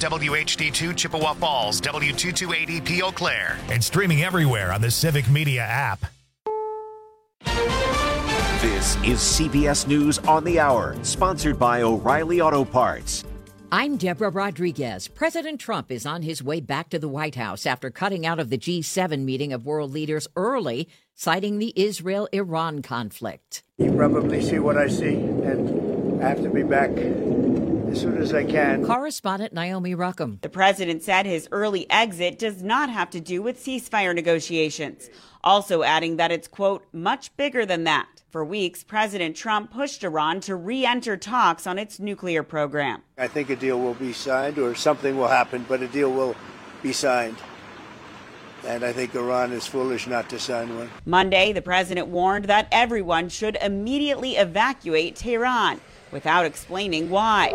WHD2 Chippewa Falls, W228EP Eau Claire, and streaming everywhere on the Civic Media app. This is CBS News on the Hour, sponsored by O'Reilly Auto Parts. I'm Deborah Rodriguez. President Trump is on his way back to the White House after cutting out of the G7 meeting of world leaders early, citing the Israel-Iran conflict. You probably see what I see, and I have to be back as soon as I can. Correspondent Naomi Ruckham. The president said his early exit does not have to do with ceasefire negotiations, also adding that it's, quote, much bigger than that. For weeks, President Trump pushed Iran to re-enter talks on its nuclear program. I think a deal will be signed, or something will happen, but a deal will be signed. And I think Iran is foolish not to sign one. Monday, the president warned that everyone should immediately evacuate Tehran, without explaining why.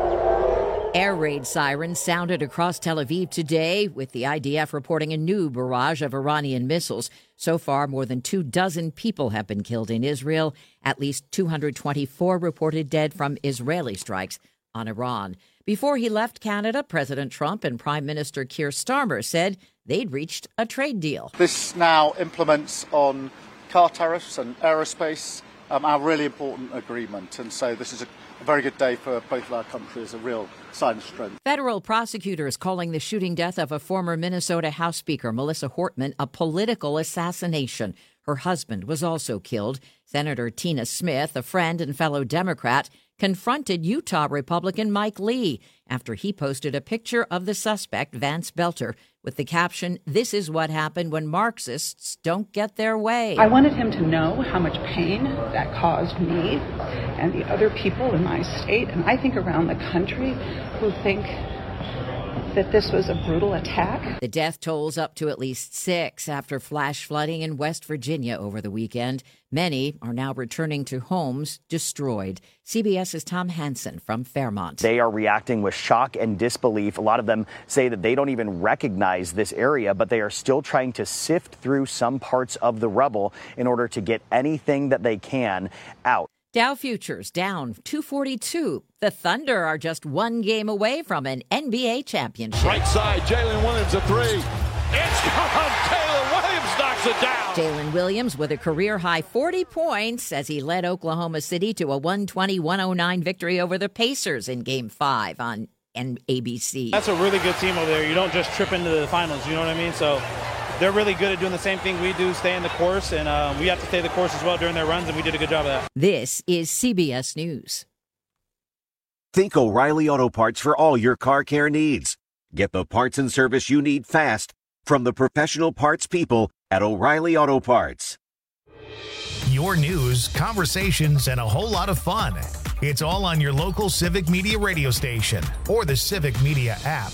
Air raid sirens sounded across Tel Aviv today, with the IDF reporting a new barrage of Iranian missiles. So far, more than 24 people have been killed in Israel. At least 224 reported dead from Israeli strikes on Iran. Before he left Canada, President Trump and Prime Minister Keir Starmer said they'd reached a trade deal. This now implements on car tariffs and aerospace, our really important agreement. And so this is a very good day for both of our countries, a real sign of strength. Federal prosecutors calling the shooting death of a former Minnesota House Speaker, Melissa Hortman, a political assassination. Her husband was also killed. Senator Tina Smith, a friend and fellow Democrat, confronted Utah Republican Mike Lee after he posted a picture of the suspect, Vance Belter, with the caption, "This is what happened when Marxists don't get their way." I wanted him to know how much pain that caused me and the other people in my state, and I think around the country, who think that this was a brutal attack. The death tolls up to at least 6 after flash flooding in West Virginia over the weekend. Many are now returning to homes destroyed. CBS's Tom Hansen from Fairmont. They are reacting with shock and disbelief. A lot of them say that they don't even recognize this area, but they are still trying to sift through some parts of the rubble in order to get anything that they can out. Dow futures down 242. The Thunder are just one game away from an NBA championship. Right side, Jalen Williams a three. It's gone. Jalen Williams knocks it down. Jalen Williams with a career-high 40 points as he led Oklahoma City to a 120-109 victory over the Pacers in Game 5 on ABC. That's a really good team over there. You don't just trip into the finals, you know what I mean? So they're really good at doing the same thing we do, stay in the course, and we have to stay the course as well during their runs, and we did a good job of that. This is CBS News. Think O'Reilly Auto Parts for all your car care needs. Get the parts and service you need fast from the professional parts people at O'Reilly Auto Parts. Your news, conversations, and a whole lot of fun. It's all on your local Civic Media radio station or the Civic Media app.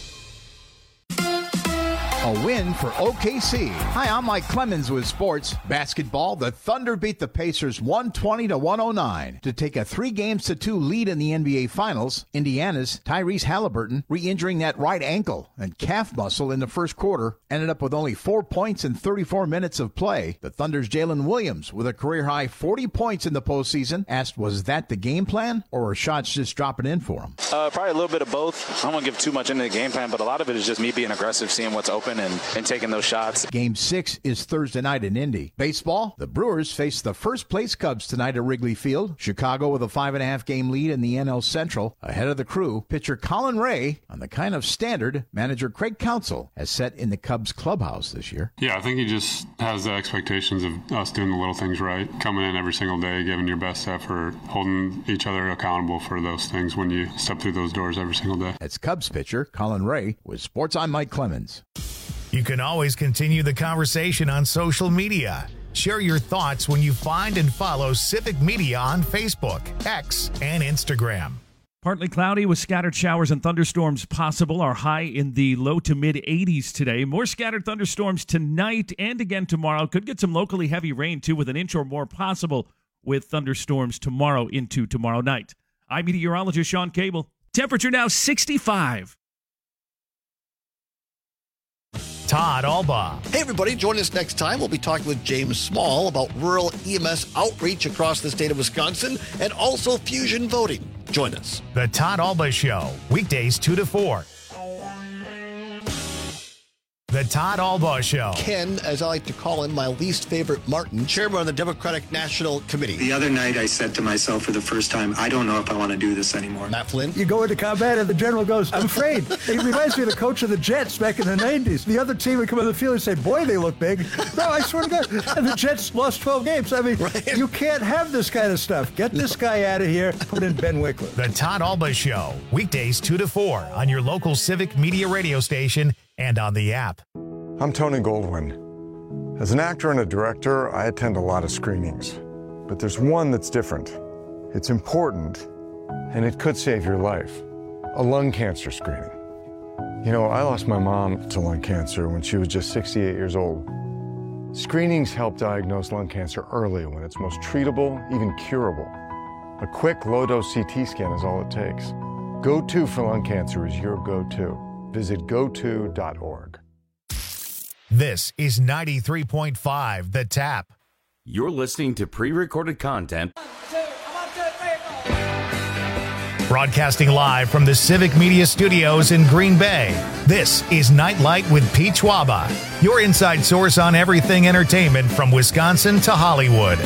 A win for OKC. Hi, I'm Mike Clemens with sports. Basketball, the Thunder beat the Pacers 120-109 to take a 3-2 lead in the NBA Finals. Indiana's Tyrese Halliburton, re-injuring that right ankle and calf muscle in the first quarter, ended up with only 4 points in 34 minutes of play. The Thunder's Jalen Williams, with a career-high 40 points in the postseason, asked, was that the game plan, or were shots just dropping in for him? Probably a little bit of both. I don't want to give too much into the game plan, but a lot of it is just me being aggressive, seeing what's open, and taking those shots. Game 6 is Thursday night in Indy. Baseball, the Brewers face the first-place Cubs tonight at Wrigley Field. Chicago with a 5.5-game lead in the NL Central. Ahead of the Crew, pitcher Colin Ray on the kind of standard manager Craig Counsell has set in the Cubs clubhouse this year. Yeah, I think he just has the expectations of us doing the little things right, coming in every single day, giving your best effort, holding each other accountable for those things when you step through those doors every single day. That's Cubs pitcher Colin Ray with Sports. I'm Mike Clemens. You can always continue the conversation on social media. Share your thoughts when you find and follow Civic Media on Facebook, X, and Instagram. Partly cloudy with scattered showers and thunderstorms possible. Our high in the low to mid 80s today. More scattered thunderstorms tonight and again tomorrow. Could get some locally heavy rain too, with an inch or more possible with thunderstorms tomorrow into tomorrow night. I'm meteorologist Sean Cable. Temperature now 65. Todd Alba. Hey, everybody. Join us next time. We'll be talking with James Small about rural EMS outreach across the state of Wisconsin and also fusion voting. Join us. The Todd Alba Show, weekdays 2 to 4. The Todd Albaugh Show. Ken, as I like to call him, my least favorite Martin, chairman of the Democratic National Committee. The other night I said to myself for the first time, I don't know if I want to do this anymore. Matt Flynn. You go into combat and the general goes, I'm afraid. It reminds me of the coach of the Jets back in the 90s. The other team would come on the field and say, boy, they look big. No, I swear to God. And the Jets lost 12 games. I mean, right. You can't have this kind of stuff. Get this guy out of here. Put in Ben Wickler. The Todd Albaugh Show. Weekdays 2 to 4 on your local Civic Media radio station and on the app. I'm Tony Goldwyn. As an actor and a director, I attend a lot of screenings. But there's one that's different. It's important, and it could save your life. A lung cancer screening. You know, I lost my mom to lung cancer when she was just 68 years old. Screenings help diagnose lung cancer early when it's most treatable, even curable. A quick, low-dose CT scan is all it takes. Go-To for lung cancer is your go-to. Visit goto.org. This is 93.5 The Tap. You're listening to pre-recorded content. Broadcasting live from the Civic Media Studios in Green Bay, this is Nightlight with Pete Schwaba, your inside source on everything entertainment from Wisconsin to Hollywood.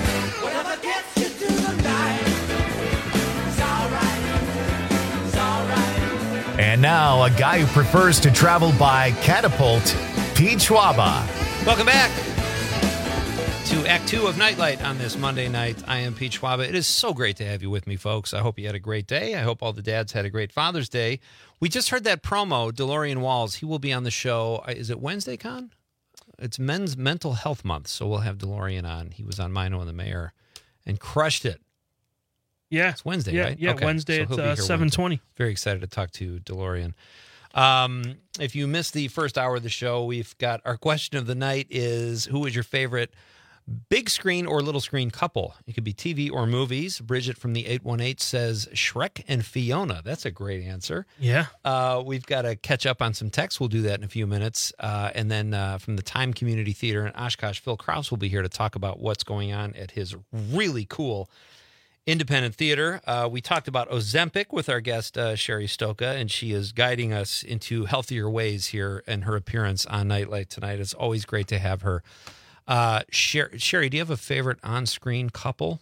And now, a guy who prefers to travel by catapult, Pete Schwaba. Welcome back to Act 2 of Nightlight on this Monday night. I am Pete Schwaba. It is so great to have you with me, folks. I hope you had a great day. I hope all the dads had a great Father's Day. We just heard that promo, DeLorean Walls. He will be on the show. Is it Wednesday, Con? It's Men's Mental Health Month, so we'll have DeLorean on. He was on Mino and the Mayor and crushed it. Yeah. It's Wednesday, right? Yeah, okay. Wednesday at 7:20. Very excited to talk to DeLorean. If you missed the first hour of the show, we've got our question of the night is, who is your favorite big screen or little screen couple? It could be TV or movies. Bridget from the 818 says Shrek and Fiona. That's a great answer. Yeah. We've got to catch up on some texts. We'll do that in a few minutes. And then from the Time Community Theater in Oshkosh, Phil Krause will be here to talk about what's going on at his really cool independent theater. We talked about Ozempic with our guest, Sherry Stoka, and she is guiding us into healthier ways here in her appearance on Nightlight tonight. It's always great to have her. Sherry, do you have a favorite on-screen couple?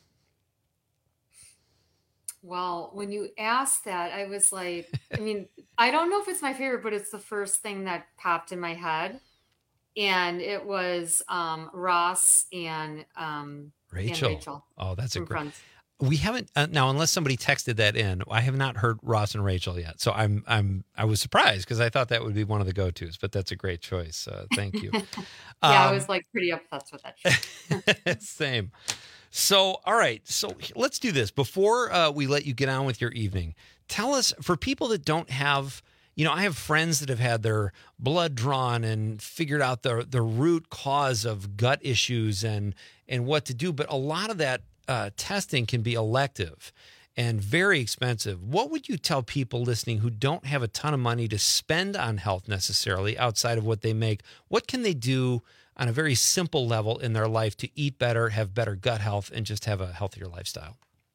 Well, when you asked that, I was like, I mean, I don't know if it's my favorite, but it's the first thing that popped in my head. And it was Ross and Rachel. Oh, that's a great... Friends. We haven't now, unless somebody texted that in. I have not heard Ross and Rachel yet, so I was surprised because I thought that would be one of the go-tos. But that's a great choice. Thank you. I was like pretty obsessed with that show. Same. So, all right. So let's do this before we let you get on with your evening. Tell us, for people that don't have, you know, I have friends that have had their blood drawn and figured out the root cause of gut issues and what to do, but a lot of that testing can be elective and very expensive. What would you tell people listening who don't have a ton of money to spend on health necessarily outside of what they make? What can they do on a very simple level in their life to eat better, have better gut health, and just have a healthier lifestyle?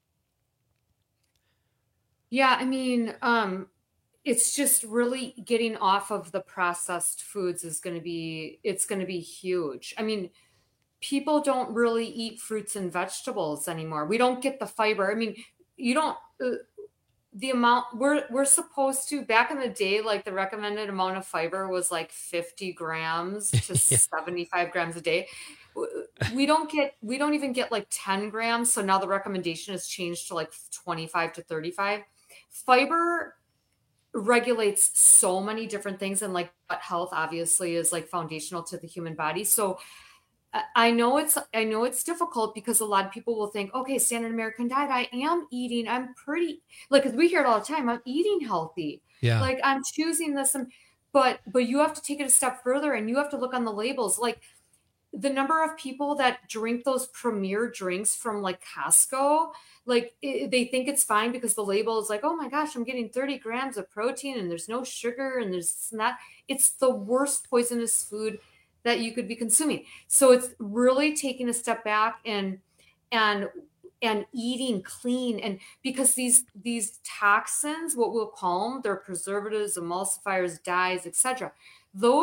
Yeah, I mean, it's just really getting off of the processed foods it's going to be huge. I mean, people don't really eat fruits and vegetables anymore. We don't get the fiber. I mean, you don't, the amount we're supposed to, back in the day, like the recommended amount of fiber was like 50 grams to 75 grams a day. We don't even get like 10 grams. So now the recommendation has changed to like 25 to 35. Fiber regulates so many different things. And like gut health obviously is like foundational to the human body. So I know it's difficult because a lot of people will think, okay, standard American diet, I am eating, I'm pretty, like, cause we hear it all the time, I'm eating healthy. Yeah. Like I'm choosing this. But you have to take it a step further and you have to look on the labels. Like the number of people that drink those premier drinks from like Costco, like they think it's fine because the label is like, oh my gosh, I'm getting 30 grams of protein and there's no sugar and there's not, it's the worst poisonous food that you could be consuming. So it's really taking a step back and eating clean. And because these toxins, what we'll call them, they're preservatives, emulsifiers, dyes, etc. Those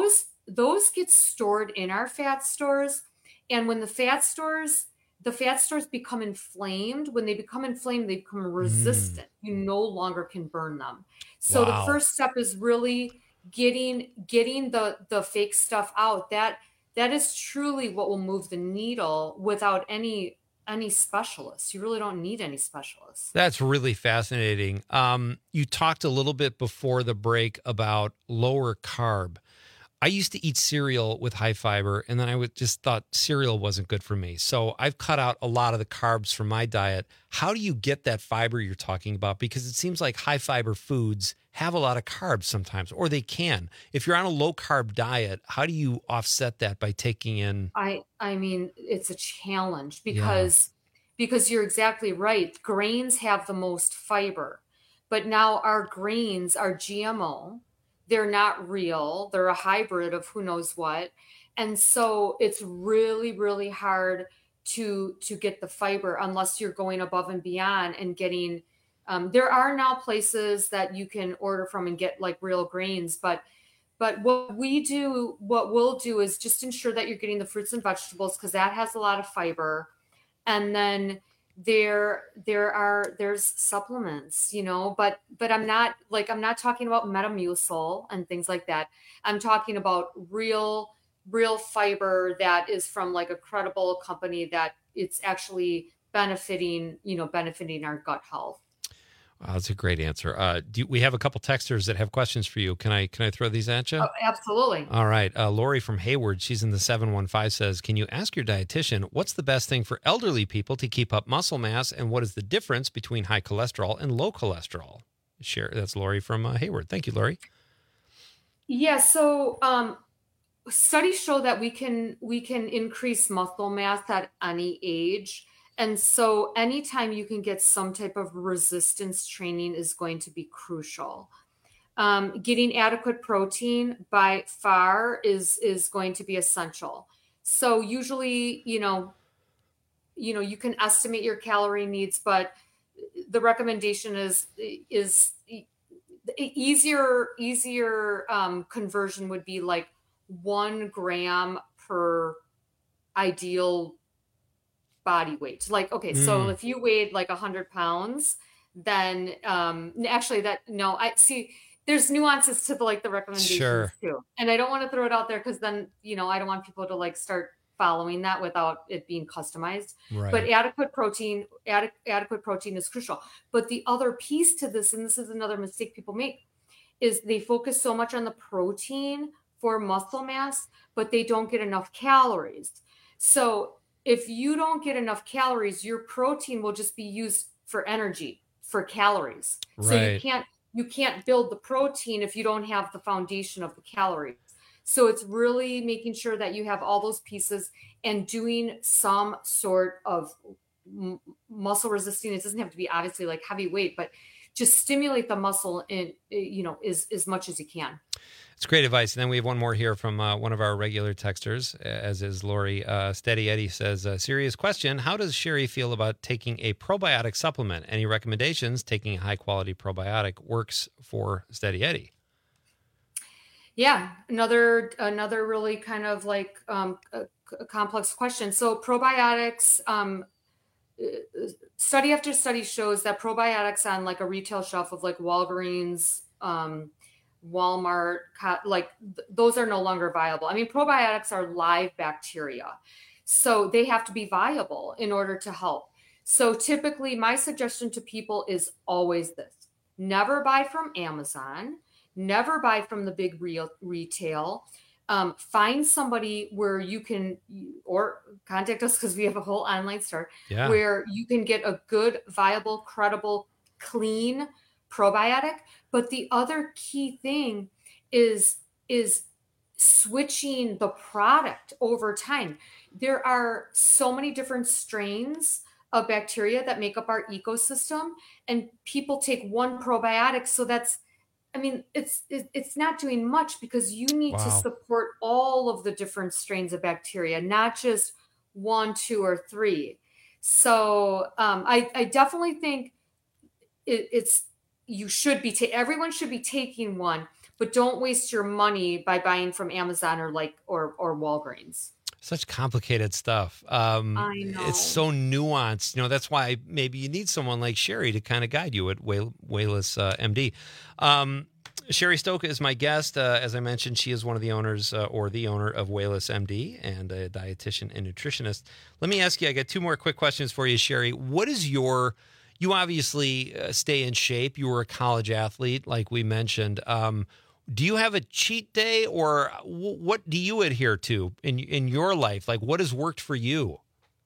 those get stored in our fat stores. And when the fat stores become inflamed, when they become inflamed, they become resistant. You no longer can burn them. So the first step is really getting the fake stuff out. That is truly what will move the needle without any specialists. You really don't need any specialists. That's really fascinating. You talked a little bit before the break about lower carb. I used to eat cereal with high fiber, and then I just thought cereal wasn't good for me. So I've cut out a lot of the carbs from my diet. How do you get that fiber you're talking about? Because it seems like high fiber foods have a lot of carbs sometimes, or they can. If you're on a low carb diet, how do you offset that by taking in? I mean, it's a challenge because you're exactly right. Grains have the most fiber, but now our grains are GMO. They're not real. They're a hybrid of who knows what. And so it's really, really hard to get the fiber unless you're going above and beyond and getting, there are now places that you can order from and get like real grains, but what we'll do is just ensure that you're getting the fruits and vegetables, because that has a lot of fiber. And then there's supplements, but I'm not talking about Metamucil and things like that. I'm talking about real fiber that is from like a credible company that it's actually benefiting our gut health. Wow, that's a great answer. We have a couple texters that have questions for you. Can I throw these at you? Oh, absolutely. All right. Lori from Hayward, she's in the 715, says, can you ask your dietitian what's the best thing for elderly people to keep up muscle mass, and what is the difference between high cholesterol and low cholesterol? That's Lori from Hayward. Thank you, Lori. Yeah. So studies show that we can increase muscle mass at any age. And so anytime you can get some type of resistance training is going to be crucial. Getting adequate protein by far is going to be essential. So usually, you can estimate your calorie needs, but the recommendation is easier conversion would be like 1 gram per ideal body weight. Like, okay, so if you weighed like 100 pounds, then I see there's nuances to the recommendations too. And I don't want to throw it out there because then, I don't want people to like start following that without it being customized. Right. But adequate protein is crucial. But the other piece to this, and this is another mistake people make, is they focus so much on the protein for muscle mass, but they don't get enough calories. So if you don't get enough calories, your protein will just be used for energy, for calories. Right. So you can't build the protein if you don't have the foundation of the calories. So it's really making sure that you have all those pieces and doing some sort of muscle resisting. It doesn't have to be obviously like heavy weight, but just stimulate the muscle in, as much as you can. It's great advice. And then we have one more here from one of our regular texters, as is Lori. Steady Eddie says, serious question. How does Sherry feel about taking a probiotic supplement? Any recommendations? Taking a high-quality probiotic works for Steady Eddie. Yeah, another really kind of like a complex question. So probiotics, study after study shows that probiotics on like a retail shelf of like Walgreens, Walmart, those are no longer viable. I mean, probiotics are live bacteria, so they have to be viable in order to help. So typically my suggestion to people is always this: never buy from Amazon, never buy from the big retail. Find somebody where you can, or contact us because we have a whole online store where you can get a good, viable, credible, clean probiotic. But the other key thing is switching the product over time. There are so many different strains of bacteria that make up our ecosystem, and people take one probiotic. So it's not doing much because you need to support all of the different strains of bacteria, not just 1, 2, or 3. So I definitely think everyone should be taking one, but don't waste your money by buying from Amazon or Walgreens. Such complicated stuff. I know. It's so nuanced. That's why maybe you need someone like Sherry to kind of guide you at Wayless MD. Sherry Stoka is my guest. As I mentioned, she is one of the owners or the owner of Wayless MD and a dietitian and nutritionist. Let me ask you, I got 2 more quick questions for you, Sherry. What is you obviously stay in shape. You were a college athlete, like we mentioned. Do you have a cheat day, or what do you adhere to in your life? Like, what has worked for you?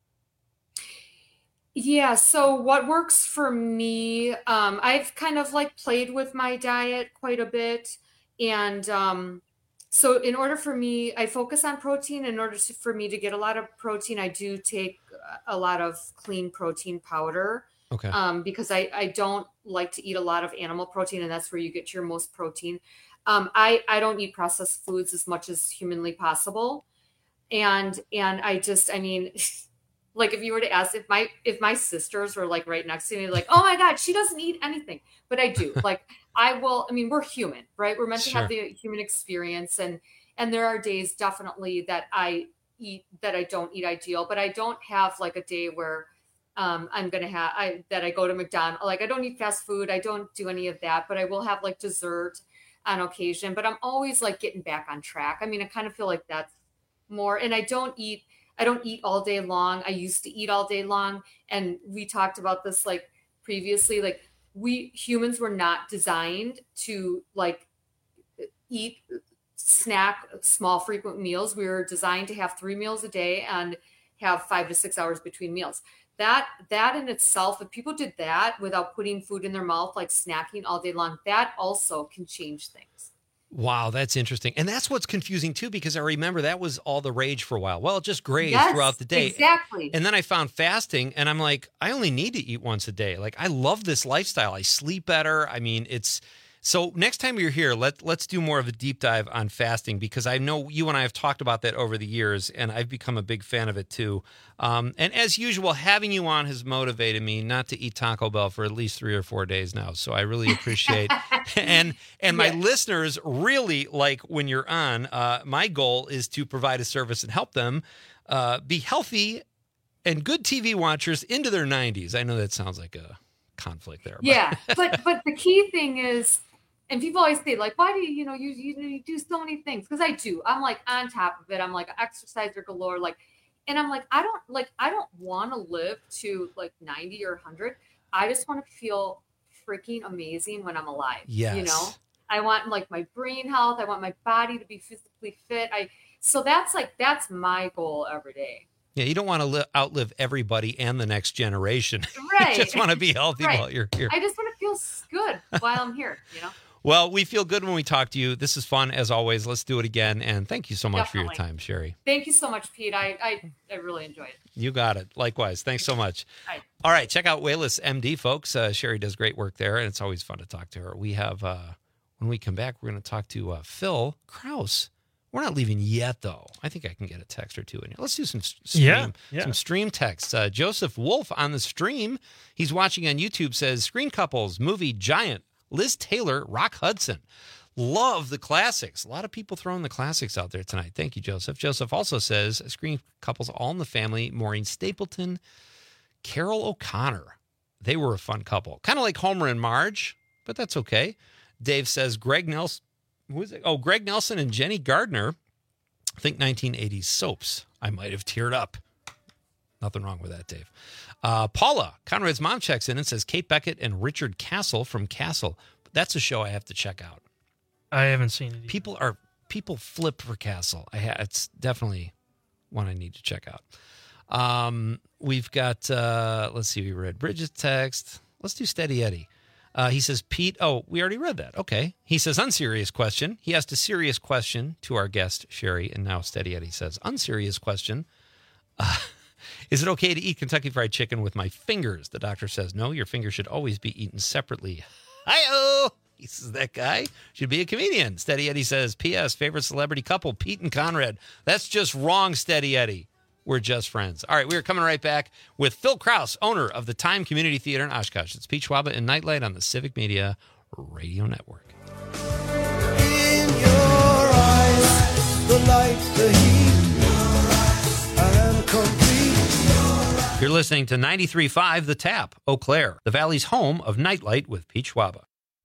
Yeah, so what works for me, I've kind of played with my diet quite a bit. And so in order for me, I focus on protein. In order for me to get a lot of protein, I do take a lot of clean protein powder. Okay. Because I don't like to eat a lot of animal protein, and that's where you get your most protein. I don't eat processed foods as much as humanly possible. And I mean, if you were to ask if my sisters were right next to me, oh my God, she doesn't eat anything, but I do. We're human, right? We're meant to have the human experience. And there are days definitely that I don't eat ideal, but I don't have a day where I'm going to that I go to McDonald's. I don't eat fast food. I don't do any of that, but I will have dessert on occasion, but I'm always getting back on track. I mean, I kind of feel like that's more, and I don't eat all day long. I used to eat all day long. And we talked about this previously, we humans were not designed to eat, snack, small, frequent meals. We were designed to have 3 meals a day and have 5 to 6 hours between meals. That in itself, if people did that without putting food in their mouth, snacking all day long, that also can change things. Wow, that's interesting. And that's what's confusing too, because I remember that was all the rage for a while. Well, just graze throughout the day. Exactly. And then I found fasting, and I'm like, I only need to eat once a day. I love this lifestyle. I sleep better. I mean, so next time you're here, let's do more of a deep dive on fasting, because I know you and I have talked about that over the years, and I've become a big fan of it too. And as usual, having you on has motivated me not to eat Taco Bell for at least 3 or 4 days now. So I really appreciate and my listeners really like when you're on. My goal is to provide a service and help them be healthy and good TV watchers into their 90s. I know that sounds like a conflict there. Yeah, but the key thing is, and people always say, why do you do so many things? Because I do. I'm on top of it. I'm an exerciser galore. And I'm I don't want to live to 90 or 100. I just want to feel freaking amazing when I'm alive. Yes. I want my brain health. I want my body to be physically fit. So that's my goal every day. Yeah, you don't want to outlive everybody and the next generation. Right. You just want to be healthy while you're here. I just want to feel good while I'm here, Well, we feel good when we talk to you. This is fun, as always. Let's do it again. And thank you so much for your time, Sherry. Thank you so much, Pete. I really enjoyed it. You got it. Likewise. Thanks so much. Right. All right. Check out Wayless MD, folks. Sherry does great work there, and it's always fun to talk to her. We have, when we come back, we're going to talk to Phil Kraus. We're not leaving yet, though. I think I can get a text or two in here. Let's do some stream texts. Joseph Wolf on the stream. He's watching on YouTube, says, Screen Couples, movie Giant, Liz Taylor, Rock Hudson. Love the classics. A lot of people throwing the classics out there tonight. Thank you, Joseph. Joseph also says, Screen Couples, All in the Family, Maureen Stapleton, Carol O'Connor. They were a fun couple. Kind of like Homer and Marge, but that's okay. Dave says, Greg Nelson. Who is it? Oh, Greg Nelson and Jenny Gardner. I think 1980s soaps. I might have teared up. Nothing wrong with that, Dave. Paula, Conrad's mom, checks in and says Kate Beckett and Richard Castle from Castle. That's a show I have to check out. I haven't seen it either. People flip for Castle. It's definitely one I need to check out. We've got, let's see, we read Bridget's text. Let's do Steady Eddie. He says, Pete, we already read that. Okay. He says, unserious question. He asked a serious question to our guest, Sherry, and now Steady Eddie says, unserious question. Is it okay to eat Kentucky Fried Chicken with my fingers? The doctor says, no, your fingers should always be eaten separately. Hi-oh! He says, that guy should be a comedian. Steady Eddie says, P.S., favorite celebrity couple, Pete and Conrad. That's just wrong, Steady Eddie. We're just friends. All right, we are coming right back with Phil Kraus, owner of the Time Community Theater in Oshkosh. It's Pete Schwaba and Nightlight on the Civic Media Radio Network. the heat. I am complete. You're listening to 93.5 The Tap, Eau Claire, the Valley's home of Nightlight with Pete Schwaba.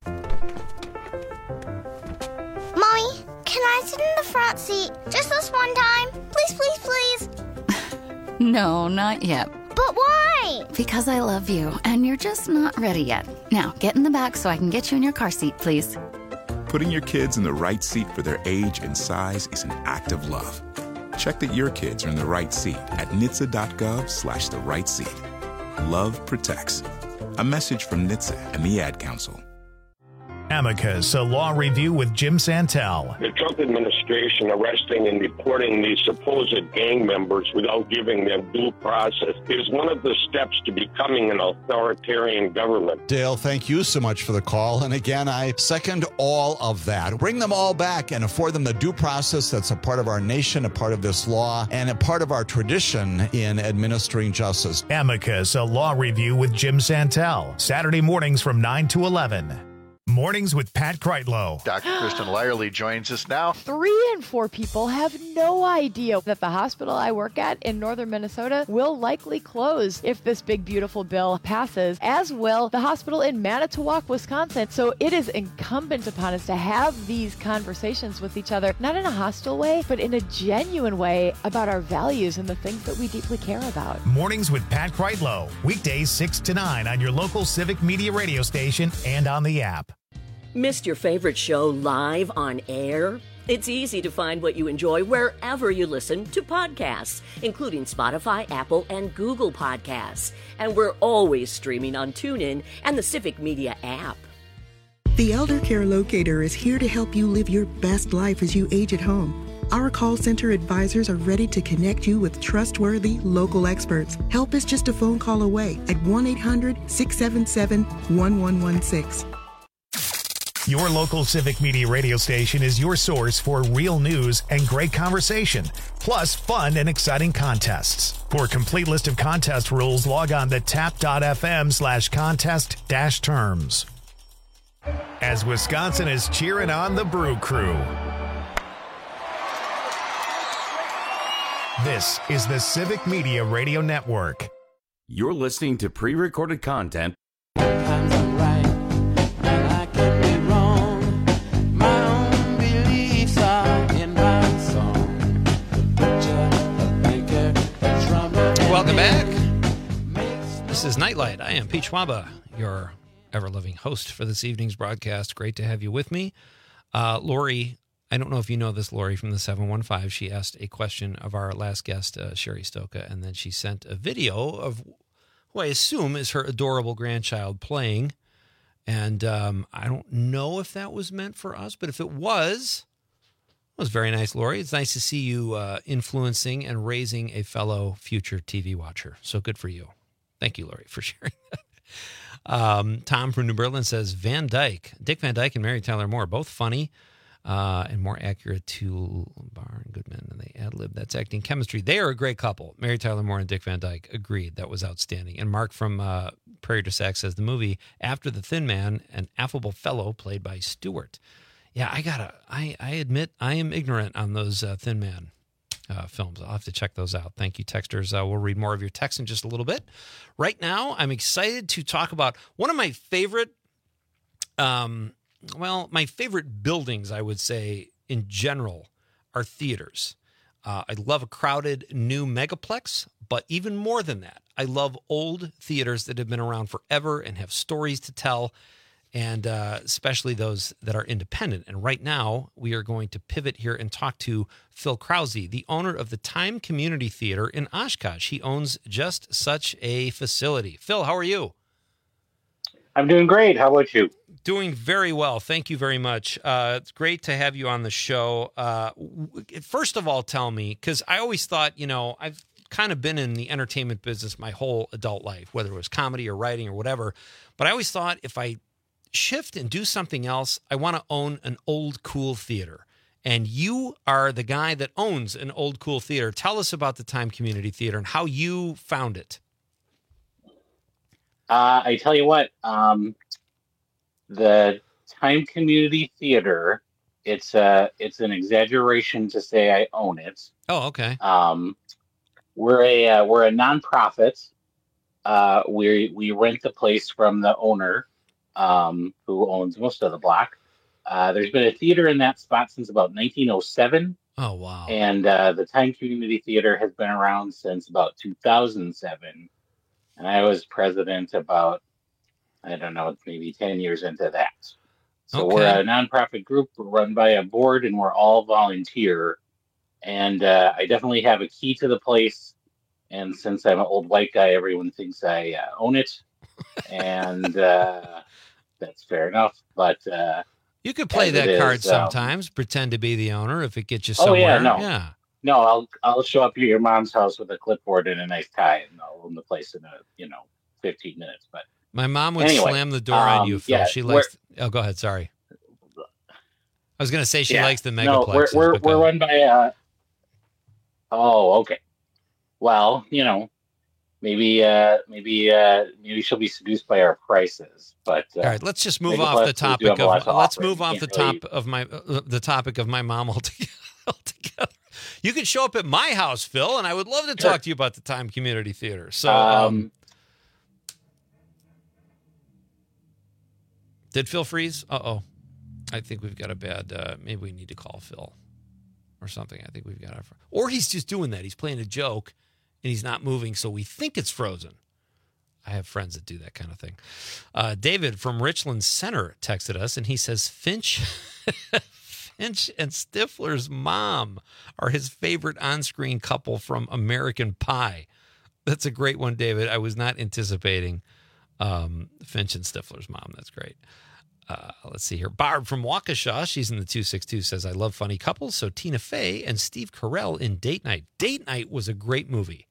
Mommy, can I sit in the front seat just this one time? Please, please, please. No, not yet. But why? Because I love you, and you're just not ready yet. Now, get in the back so I can get you in your car seat, please. Putting your kids in the right seat for their age and size is an act of love. Check that your kids are in the right seat at NHTSA.gov/the right seat. Love protects. A message from NHTSA and the Ad Council. Amicus, a law review with Jim Santel. The Trump administration arresting and deporting these supposed gang members without giving them due process is one of the steps to becoming an authoritarian government. Dale, thank you so much for the call. And again, I second all of that. Bring them all back and afford them the due process that's a part of our nation, a part of this law, and a part of our tradition in administering justice. Amicus, a law review with Jim Santel. Saturday mornings from 9 to 11. Mornings with Pat Kreitlow. Dr. Kristen Lyerly joins us now. 3 in 4 people have no idea that the hospital I work at in northern Minnesota will likely close if this big, beautiful bill passes, as will the hospital in Manitowoc, Wisconsin. So it is incumbent upon us to have these conversations with each other, not in a hostile way, but in a genuine way about our values and the things that we deeply care about. Mornings with Pat Kreitlow. Weekdays 6 to 9 on your local Civic Media radio station and on the app. Missed your favorite show live on air? It's easy to find what you enjoy wherever you listen to podcasts, including Spotify, Apple, and Google Podcasts. And we're always streaming on TuneIn and the Civic Media app. The Elder Care Locator is here to help you live your best life as you age at home. Our call center advisors are ready to connect you with trustworthy local experts. Help is just a phone call away at 1-800-677-1116. Your local Civic Media radio station is your source for real news and great conversation, plus fun and exciting contests. For a complete list of contest rules, log on to tap.fm/contest-terms. As Wisconsin is cheering on the Brew Crew. This is the Civic Media Radio Network. You're listening to pre-recorded content. Welcome back. This is Nightlight. I am Pete Schwaba, your ever-loving host for this evening's broadcast. Great to have you with me. Lori, I don't know if you know this, Lori, from the 715. She asked a question of our last guest, Sherry Stoka, and then she sent a video of who I assume is her adorable grandchild playing. And I don't know if that was meant for us, but if it was very nice, Lori. It's nice to see you influencing and raising a fellow future TV watcher. So good for you. Thank you, Lori, for sharing that. Tom from New Berlin says, Dick Van Dyke and Mary Tyler Moore, both funny and more accurate to Barr and Goodman, and they ad-lib. That's acting chemistry. They are a great couple. Mary Tyler Moore and Dick Van Dyke. Agreed. That was outstanding. And Mark from Prairie du Sac says, the movie After the Thin Man, an affable fellow played by Stewart. Yeah, I admit I am ignorant on those Thin Man films. I'll have to check those out. Thank you, texters. We'll read more of your texts in just a little bit. Right now, I'm excited to talk about one of my favorite, my favorite buildings, I would say, in general, are theaters. I love a crowded new megaplex, but even more than that, I love old theaters that have been around forever and have stories to tell, and especially those that are independent. And right now, we are going to pivot here and talk to Phil Krause, the owner of the Time Community Theater in Oshkosh. He owns just such a facility. Phil, how are you? I'm doing great. How about you? Doing very well. Thank you very much. It's great to have you on the show. First of all, tell me, because I always thought, I've kind of been in the entertainment business my whole adult life, whether it was comedy or writing or whatever. But I always thought if I shift and do something else, I want to own an old, cool theater. And you are the guy that owns an old, cool theater. Tell us about the Time Community Theater and how you found it. I tell you what, the Time Community Theater It's an exaggeration to say I own it. Oh, okay. We're a nonprofit. We rent the place from the owner, who owns most of the block. There's been a theater in that spot since about 1907. Oh, wow. And the Time Community Theater has been around since about 2007. And I was president about, I don't know, maybe 10 years into that. So Okay. we're a nonprofit group. We're run by a board, and we're all volunteer. And I definitely have a key to the place. And since I'm an old white guy, everyone thinks I own it. And that's fair enough. But you could play as that it card is, sometimes, pretend to be the owner if it gets you Oh somewhere. yeah, no, Yeah. no. I'll show up at your mom's house with a clipboard and a nice tie, and I'll own the place in 15 minutes. But My mom would anyway, slam the door on you, Phil. yeah, She likes. Oh, go ahead. Sorry. I was going to say she yeah, likes the no, megaplexes. we're but go we're ahead. run by. Oh, okay. Well, maybe she'll be seduced by our prices. But All right, let's just move off the megaplexes do topic have a lot of. to Let's offer. move You off the can't really- top of the topic of my mom altogether. You could show up at my house, Phil, and I would love to talk to you about the Time Community Theater. So, did Phil freeze? Uh-oh. I think we've got a bad, maybe we need to call Phil or something. I think we've got or he's just doing that. He's playing a joke and he's not moving, so we think it's frozen. I have friends that do that kind of thing. David from Richland Center texted us, and he says Finch and Stifler's mom are his favorite on-screen couple from American Pie. That's a great one, David. I was not anticipating Finch and Stifler's mom. That's great. Let's see here. Barb from Waukesha, she's in the 262, says, I love funny couples. So Tina Fey and Steve Carell in Date Night. Date Night was a great movie.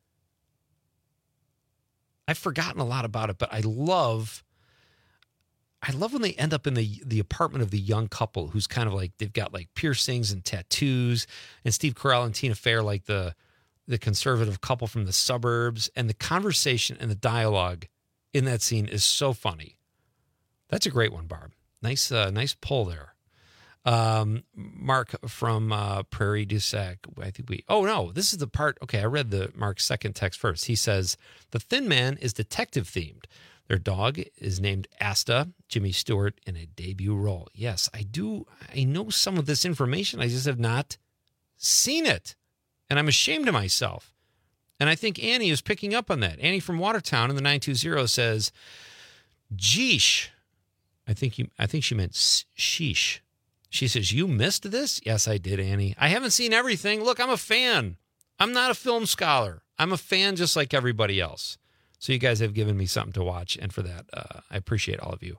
I've forgotten a lot about it, but I love when they end up in the apartment of the young couple who's kind of like, they've got like piercings and tattoos, and Steve Carell and Tina Fey are like the conservative couple from the suburbs, and the conversation and the dialogue in that scene is so funny. That's a great one, Barb. Nice pull there. Mark from Prairie du Sac. I think this is the part. Okay, I read Mark's second text first. He says, the Thin Man is detective themed. Their dog is named Asta, Jimmy Stewart, in a debut role. Yes, I do. I know some of this information. I just have not seen it. And I'm ashamed of myself. And I think Annie is picking up on that. Annie from Watertown in the 920 says, Geesh. I think she meant sheesh. She says, you missed this? Yes, I did, Annie. I haven't seen everything. Look, I'm a fan. I'm not a film scholar. I'm a fan just like everybody else. So you guys have given me something to watch, and for that, I appreciate all of you.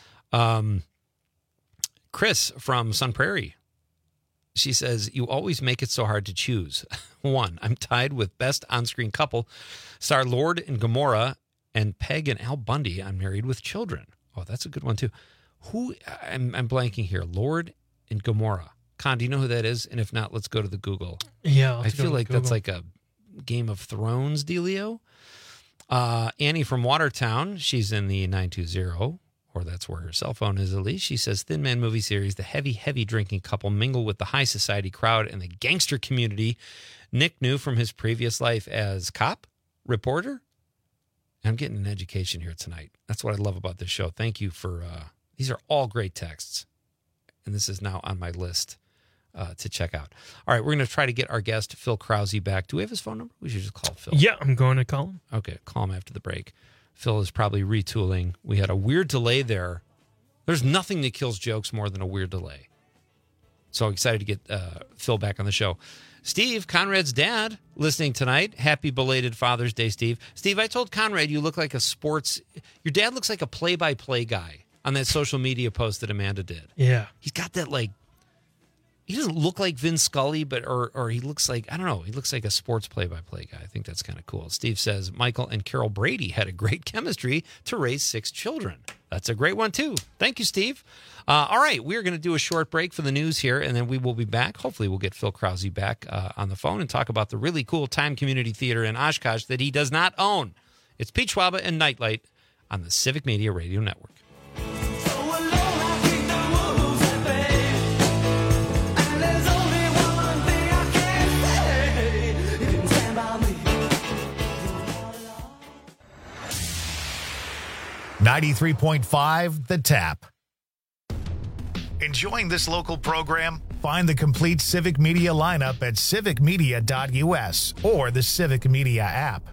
Chris from Sun Prairie. She says, you always make it so hard to choose. 1, I'm tied with best on-screen couple, star Lord and Gomorrah, and Peg and Al Bundy on Married with Children. Oh, that's a good one, too. I'm blanking here. Lord and Gomorrah. Con, do you know who that is? And if not, let's go to the Google. Yeah, I feel like that's like a Game of Thrones dealio. Annie from Watertown, she's in the 920, or that's where her cell phone is at least. She says, Thin Man movie series, the heavy drinking couple mingle with the high society crowd and the gangster community Nick knew from his previous life as cop, reporter. I'm getting an education here tonight. That's what I love about this show. Thank you for, these are all great texts. And this is now on my list to check out. All right, we're going to try to get our guest, Phil Krause, back. Do we have his phone number? We should just call Phil. Yeah, I'm going to call him. Okay, call him after the break. Phil is probably retooling. We had a weird delay there. There's nothing that kills jokes more than a weird delay. So excited to get Phil back on the show. Steve, Conrad's dad, listening tonight. Happy belated Father's Day, Steve. Steve, I told Conrad you look like your dad looks like a play-by-play guy on that social media post that Amanda did. Yeah. He's got that he doesn't look like Vin Scully, but or he looks like, I don't know, he looks like a sports play-by-play guy. I think that's kind of cool. Steve says Michael and Carol Brady had a great chemistry to raise 6 children. That's a great one, too. Thank you, Steve. All right, we're going to do a short break for the news here, and then we will be back. Hopefully we'll get Phil Krause back on the phone and talk about the really cool Time Community Theater in Oshkosh that he does not own. It's Pete Schwaba and Nightlight on the Civic Media Radio Network. 93.5 The Tap. Enjoying this local program? Find the complete Civic Media lineup at civicmedia.us or the Civic Media app.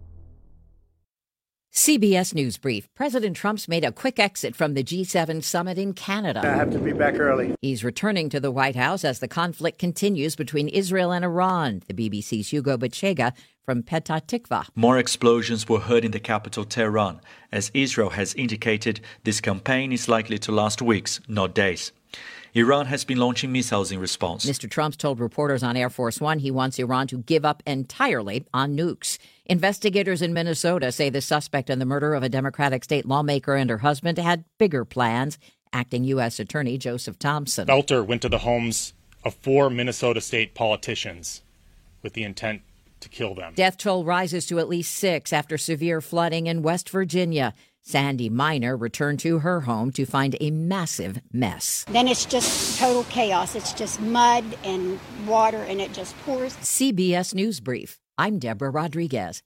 CBS News Brief. President Trump's made a quick exit from the G7 summit in Canada. I have to be back early. He's returning to the White House as the conflict continues between Israel and Iran. The BBC's Hugo Bachega from Petah Tikva. More explosions were heard in the capital, Tehran, as Israel has indicated this campaign is likely to last weeks, not days. Iran has been launching missiles in response. Mr. Trump told reporters on Air Force One he wants Iran to give up entirely on nukes. Investigators in Minnesota say the suspect in the murder of a Democratic state lawmaker and her husband had bigger plans. Acting U.S. Attorney Joseph Thompson. Belter went to the homes of 4 Minnesota state politicians with the intent to kill them. Death toll rises to at least 6 after severe flooding in West Virginia. Sandy Miner returned to her home to find a massive mess. Then it's just total chaos. It's just mud and water, and it just pours. CBS News Brief. I'm Deborah Rodriguez.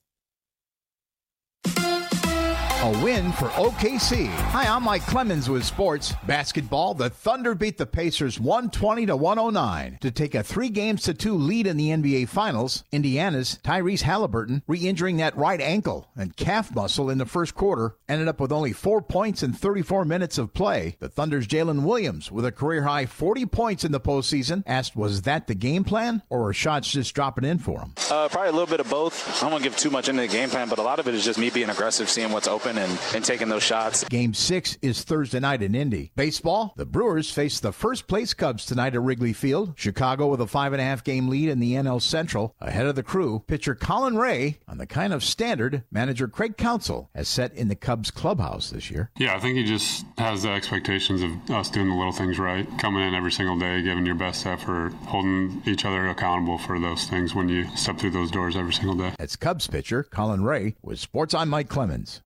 A win for OKC. Hi, I'm Mike Clemens with sports. Basketball, the Thunder beat the Pacers 120-109 to take a 3-2 lead in the NBA Finals. Indiana's Tyrese Halliburton, re-injuring that right ankle and calf muscle in the first quarter, ended up with only 4 points in 34 minutes of play. The Thunder's Jalen Williams, with a career-high 40 points in the postseason, asked, was that the game plan, or are shots just dropping in for him? Probably a little bit of both. I don't want to give too much into the game plan, but a lot of it is just me being aggressive, seeing what's open, and taking those shots. Game 6 is Thursday night in Indy. Baseball, the Brewers face the first-place Cubs tonight at Wrigley Field. Chicago with a 5.5-game lead in the NL Central. Ahead of the Crew, pitcher Colin Ray on the kind of standard manager Craig Counsell has set in the Cubs clubhouse this year. Yeah, I think he just has the expectations of us doing the little things right, coming in every single day, giving your best effort, holding each other accountable for those things when you step through those doors every single day. That's Cubs pitcher Colin Ray with Sports. I'm Mike Clemens.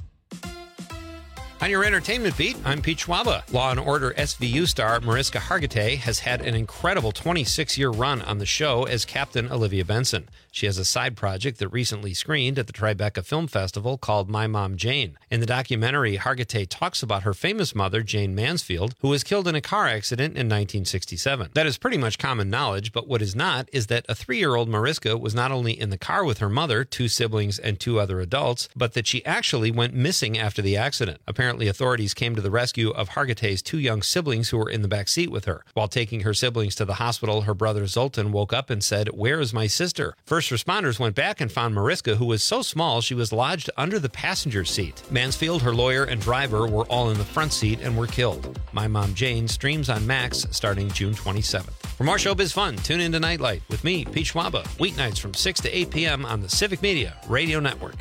On your entertainment beat, I'm Pete Schwaba. Law & Order SVU star Mariska Hargitay has had an incredible 26-year run on the show as Captain Olivia Benson. She has a side project that recently screened at the Tribeca Film Festival called My Mom Jane. In the documentary, Hargitay talks about her famous mother, Jane Mansfield, who was killed in a car accident in 1967. That is pretty much common knowledge, but what is not is that a 3-year-old Mariska was not only in the car with her mother, 2 siblings, and 2 other adults, but that she actually went missing after the accident. Apparently, authorities came to the rescue of Hargitay's 2 young siblings who were in the back seat with her. While taking her siblings to the hospital, her brother Zoltan woke up and said, "Where is my sister?" First responders went back and found Mariska, who was so small she was lodged under the passenger seat. Mansfield, her lawyer, and driver were all in the front seat and were killed. My Mom Jane streams on Max starting June 27th. For more showbiz fun, tune in to Nightlight with me, Pete Schwaba, weeknights from 6 to 8 p.m. on the Civic Media Radio Network.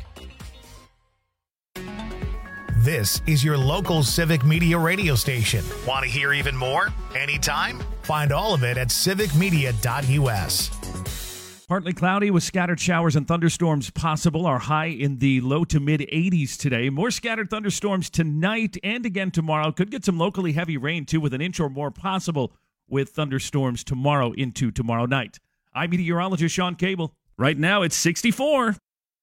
This is your local Civic Media radio station. Want to hear even more? Anytime? Find all of it at civicmedia.us. Partly cloudy with scattered showers and thunderstorms possible. Our high in the low to mid 80s today. More scattered thunderstorms tonight and again tomorrow. Could get some locally heavy rain too, with an inch or more possible with thunderstorms tomorrow into tomorrow night. I'm meteorologist Sean Cable. Right now it's 64.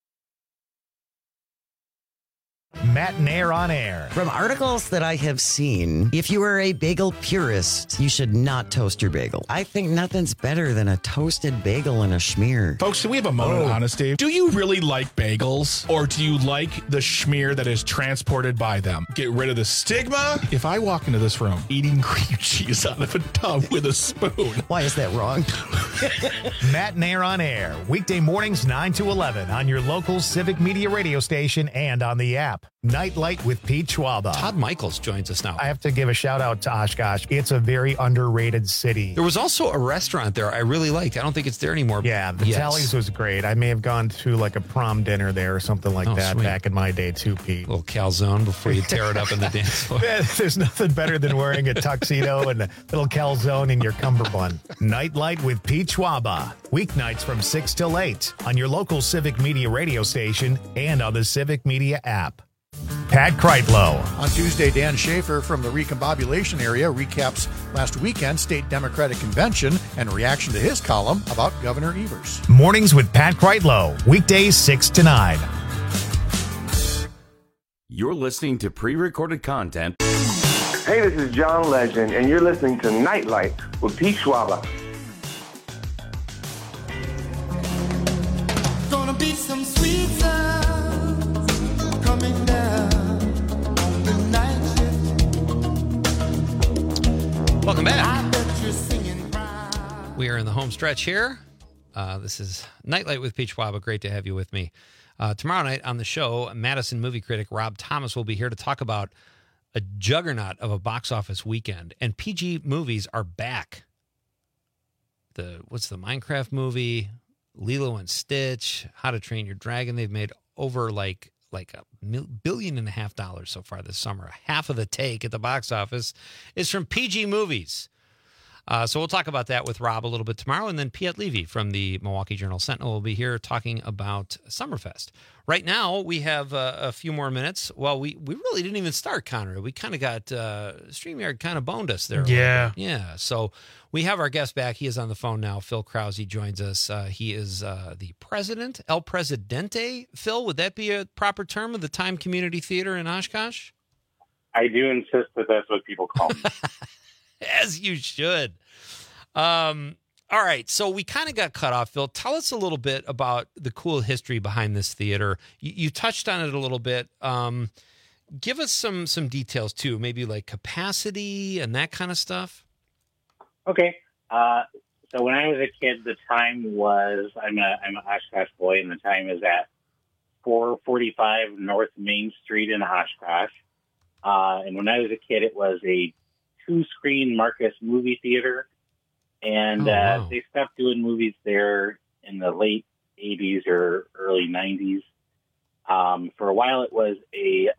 Matt and Air on Air. From articles that I have seen, if you are a bagel purist, you should not toast your bagel. I think nothing's better than a toasted bagel and a schmear. Folks, do we have a moment of honesty? Do you really like bagels, or do you like the schmear that is transported by them? Get rid of the stigma. If I walk into this room eating cream cheese out of a tub with a spoon. Why is that wrong? Matt and Air on Air. Weekday mornings 9 to 11 on your local Civic Media radio station and on the app. Nightlight with Pete Schwaba. Todd Michaels joins us now. I have to give a shout out to Oshkosh. It's a very underrated city. There was also a restaurant there I really liked. I don't think it's there anymore. Yeah, the Tallies was great. I may have gone to like a prom dinner there or something like that sweet. Back in my day too, Pete. A little calzone before you tear it up in the dance floor. There's nothing better than wearing a tuxedo and a little calzone in your cummerbund. Nightlight with Pete Schwaba. Weeknights from 6 till 8 on your local Civic Media radio station and on the Civic Media app. Pat Kreitlow. On Tuesday, Dan Schaefer from the Recombobulation area recaps last weekend's state Democratic convention and reaction to his column about Governor Evers. Mornings with Pat Kreitlow. Weekdays 6 to 9. You're listening to pre-recorded content. Hey, this is John Legend, and you're listening to Nightlight with Pete Schwaba. Gonna be some sweet sounds coming down on the night shift. Welcome back. I bet you're singing proud. We are in the home stretch here. This is Nightlight with Pete Schwaba. Great to have you with me. Tomorrow night on the show, Madison movie critic Rob Thomas will be here to talk about a juggernaut of a box office weekend. And PG movies are back. What's the Minecraft movie? Lilo and Stitch, How to Train Your Dragon. They've made over like $1.5 billion so far this summer. Half of the take at the box office is from PG movies. So we'll talk about that with Rob a little bit tomorrow. And then Piet Levy from the Milwaukee Journal-Sentinel will be here talking about Summerfest. Right now, we have a few more minutes. Well, we really didn't even start, Conrad. We kind of got StreamYard kind of boned us there. Yeah. Yeah. So we have our guest back. He is on the phone now. Phil Krause joins us. He is the president, El Presidente. Phil, would that be a proper term of the Time Community Theater in Oshkosh? I do insist that that's what people call me. As you should. All right. So we kind of got cut off, Phil. Tell us a little bit about the cool history behind this theater. You touched on it a little bit. Give us some details too, maybe like capacity and that kind of stuff. Okay. So when I was a kid, the time was, I'm an Oshkosh boy, and the time is at 445 North Main Street in Oshkosh. And when I was a kid, it was a 2-screen Marcus movie theater, and they stopped doing movies there in the late 80s or early 90s. For a while, it was a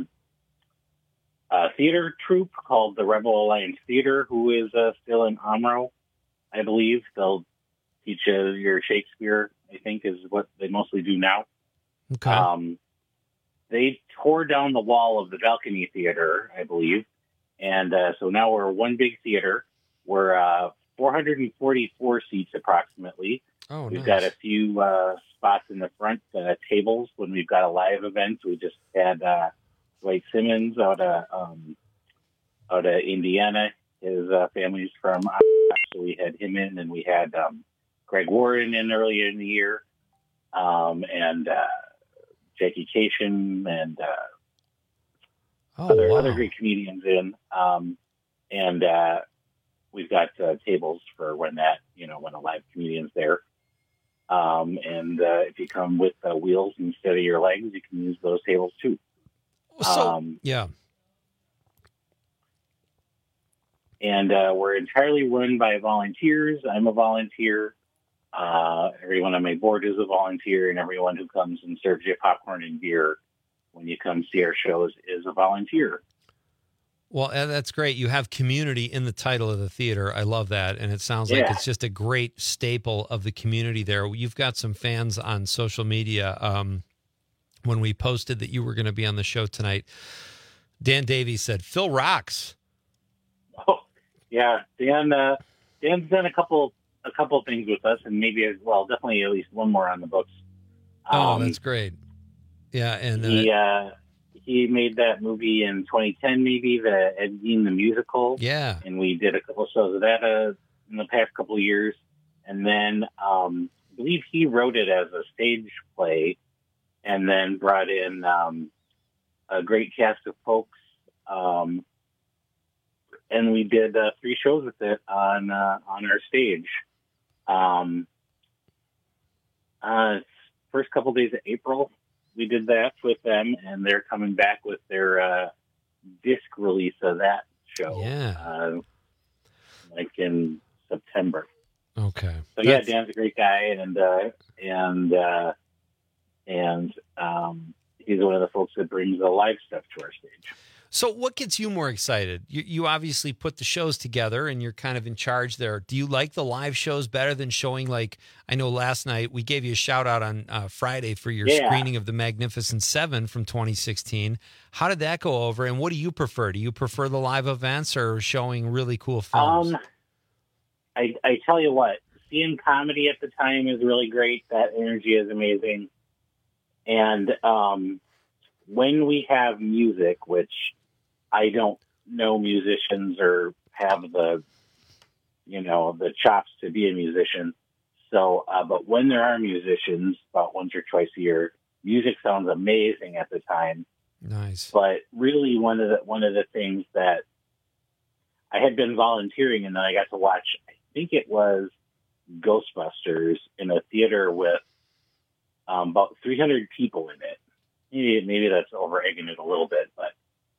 theater troupe called the Rebel Alliance Theater, who is still in Omro, I believe. They'll teach your Shakespeare, I think, is what they mostly do now. Okay. They tore down the wall of the Balcony Theater, I believe. And so now we're one big theater. We're 444 seats approximately. Oh, we've got a few spots in the front, tables when we've got a live event. We just had Dwight Simmons out of Indiana. His family's from Oshkosh, so we had him in, and we had Greg Warren in earlier in the year, and Jackie Cation, and other great comedians in, and we've got tables for when a live comedian's there. And if you come with wheels instead of your legs, you can use those tables too. Yeah. And we're entirely run by volunteers. I'm a volunteer. Everyone on my board is a volunteer, and everyone who comes and serves you popcorn and beer when you come see our shows is a volunteer. Well, that's great. You have community in the title of the theater. I love that. And it sounds like it's just a great staple of the community there. You've got some fans on social media. When we posted that you were going to be on the show tonight, Dan Davies said, Phil rocks. Oh, yeah. Dan's done a couple things with us, and maybe, definitely at least one more on the books. That's great. Yeah, and he made that movie in 2010, maybe, the Ed Gein the Musical. Yeah. And we did a couple shows of that in the past couple of years. And then I believe he wrote it as a stage play, and then brought in a great cast of folks. And we did 3 shows with it on our stage. First couple days of April, we did that with them, and they're coming back with their disc release of that show. Yeah. Like in September. Okay. So Dan's a great guy, and he's one of the folks that brings the live stuff to our stage. So what gets you more excited? You obviously put the shows together, and you're kind of in charge there. Do you like the live shows better than showing, like, I know last night we gave you a shout out on Friday for your screening of The Magnificent Seven from 2016. How did that go over, and what do you prefer? Do you prefer the live events or showing really cool films? I tell you what, seeing comedy at the time is really great. That energy is amazing. And when we have music, which I don't know musicians or have the chops to be a musician. So, but when there are musicians, about once or twice a year, music sounds amazing at the time. Nice. But really, one of the things that I had been volunteering, and then I got to watch, I think it was Ghostbusters in a theater with about 300 people in it. Maybe that's over egging it a little bit, but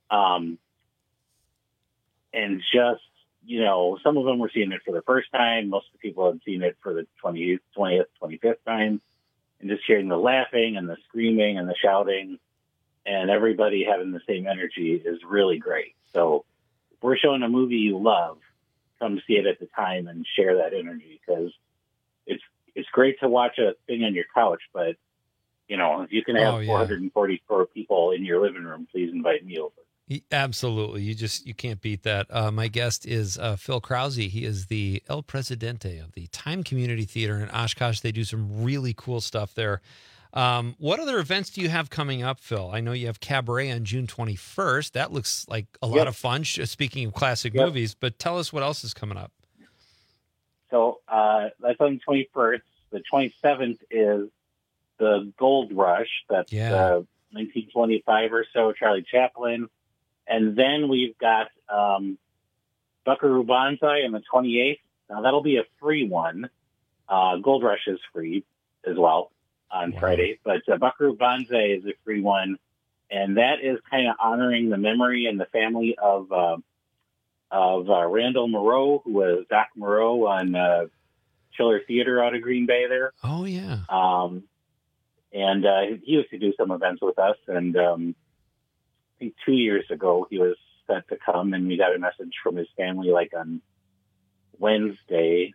and just, some of them were seeing it for the first time. Most of the people had seen it for the 20th, 25th time, and just hearing the laughing and the screaming and the shouting and everybody having the same energy is really great. So if we're showing a movie you love, come see it at the time and share that energy, because it's great to watch a thing on your couch, but if you can have 444 people in your living room, please invite me over. Absolutely. You can't beat that. My guest is Phil Krause. He is the El Presidente of the Time Community Theater in Oshkosh. They do some really cool stuff there. What other events do you have coming up, Phil? I know you have Cabaret on June 21st. That looks like a lot of fun, speaking of classic movies, but tell us what else is coming up. So that's on the 21st. The 27th is the Gold Rush. That's 1925 or so, Charlie Chaplin. And then we've got Buckaroo Banzai on the 28th. Now, that'll be a free one. Gold Rush is free as well on Friday. But Buckaroo Banzai is a free one. And that is kind of honoring the memory and the family of Randall Moreau, who was Doc Moreau on Chiller Theater out of Green Bay there. Oh, yeah. And he used to do some events with us. And I think 2 years ago, he was set to come, and we got a message from his family like on Wednesday.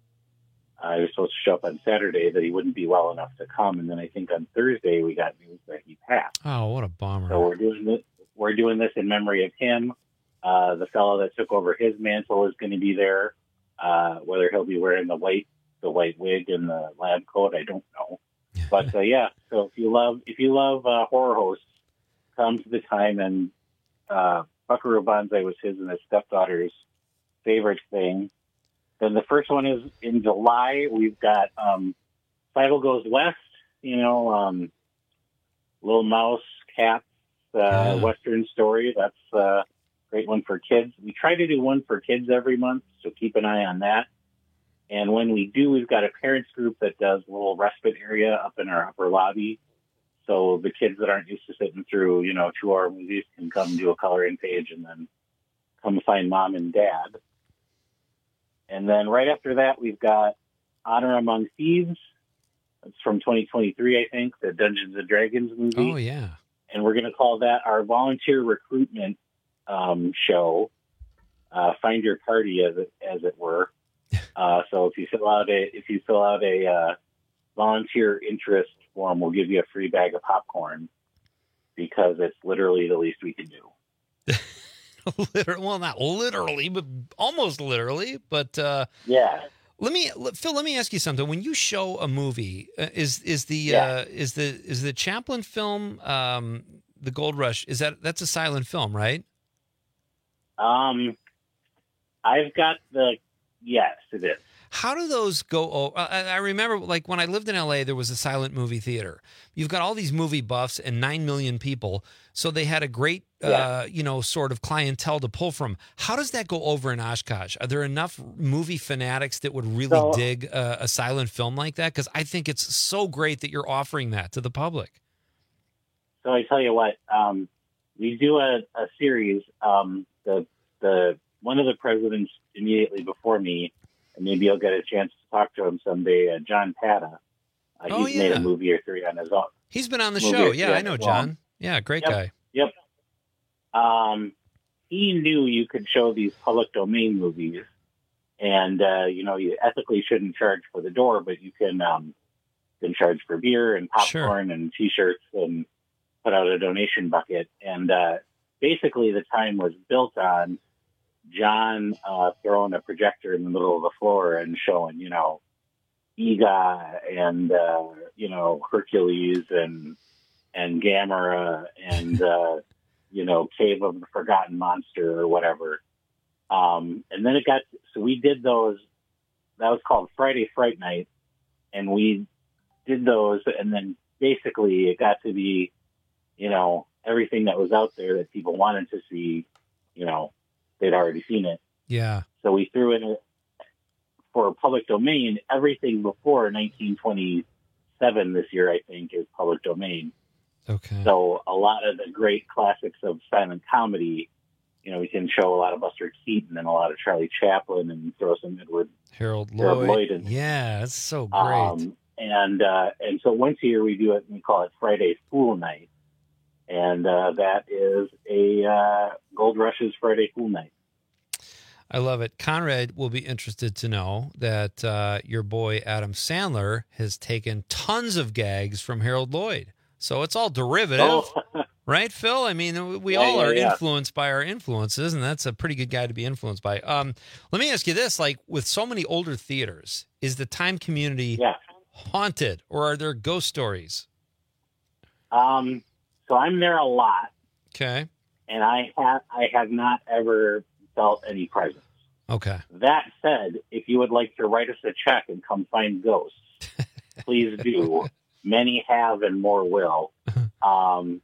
I was supposed to show up on Saturday that he wouldn't be well enough to come. And then I think on Thursday, we got news that he passed. Oh, what a bummer. So we're doing this in memory of him. The fellow that took over his mantle is going to be there. Whether he'll be wearing the white wig and the lab coat, I don't know. But so if you love horror hosts, come to the time. And Buckaroo Banzai was his and his stepdaughter's favorite thing. Then the first one is in July. We've got Fievel Goes West, Little Mouse, Cats, Western Story. That's a great one for kids. We try to do one for kids every month, so keep an eye on that. And when we do, we've got a parents group that does a little respite area up in our upper lobby. So the kids that aren't used to sitting through, 2-hour movies can come do a coloring page and then come find mom and dad. And then right after that, we've got Honor Among Thieves. It's from 2023, I think, the Dungeons & Dragons movie. Oh, yeah. And we're going to call that our volunteer recruitment show, Find Your Party, as it were. So if you fill out a volunteer interest form, we'll give you a free bag of popcorn, because it's literally the least we can do. Well, not literally, but almost literally. But yeah. Phil, let me ask you something. When you show a movie, is the Chaplin film, The Gold Rush, that's a silent film, right? Yes, it is. How do those go? I remember, like, when I lived in L.A., there was a silent movie theater. You've got all these movie buffs and 9 million people, so they had a great, sort of clientele to pull from. How does that go over in Oshkosh? Are there enough movie fanatics that would really dig a silent film like that? Because I think it's so great that you're offering that to the public. So I tell you what, we do a series. The one of the presidents immediately before me, and maybe you'll get a chance to talk to him someday, John Pata. He's made a movie or three on his own. He's been on the show. Yeah, I know John. Yeah, great guy. Yep. He knew you could show these public domain movies, and you ethically shouldn't charge for the door, but you can charge for beer and popcorn and T-shirts and put out a donation bucket. And basically, the time was built on John throwing a projector in the middle of the floor and showing, Ega and Hercules and and Gamera and, Cave of the Forgotten Monster or whatever. And then so we did those, that was called Friday Fright Night. And we did those, and then basically it got to be, everything that was out there that people wanted to see, they'd already seen it. Yeah. So we threw in for public domain, everything before 1927 this year, I think, is public domain. Okay. So a lot of the great classics of silent comedy, we can show a lot of Buster Keaton and a lot of Charlie Chaplin and throw some Harold Lloyd in. Yeah, that's so great. And so once a year we do it, and we call it Friday Fool Night. And that is a Gold Rush's Friday Fool Night. I love it. Conrad will be interested to know that your boy Adam Sandler has taken tons of gags from Harold Lloyd. So it's all derivative, right, Phil? I mean, we all are influenced by our influences, and that's a pretty good guy to be influenced by. Let me ask you this, like with so many older theaters, is the Time community haunted, or are there ghost stories? So I'm there a lot. Okay. And I have not ever felt any presence. Okay. That said, if you would like to write us a check and come find ghosts, please do. Many have and more will. I'm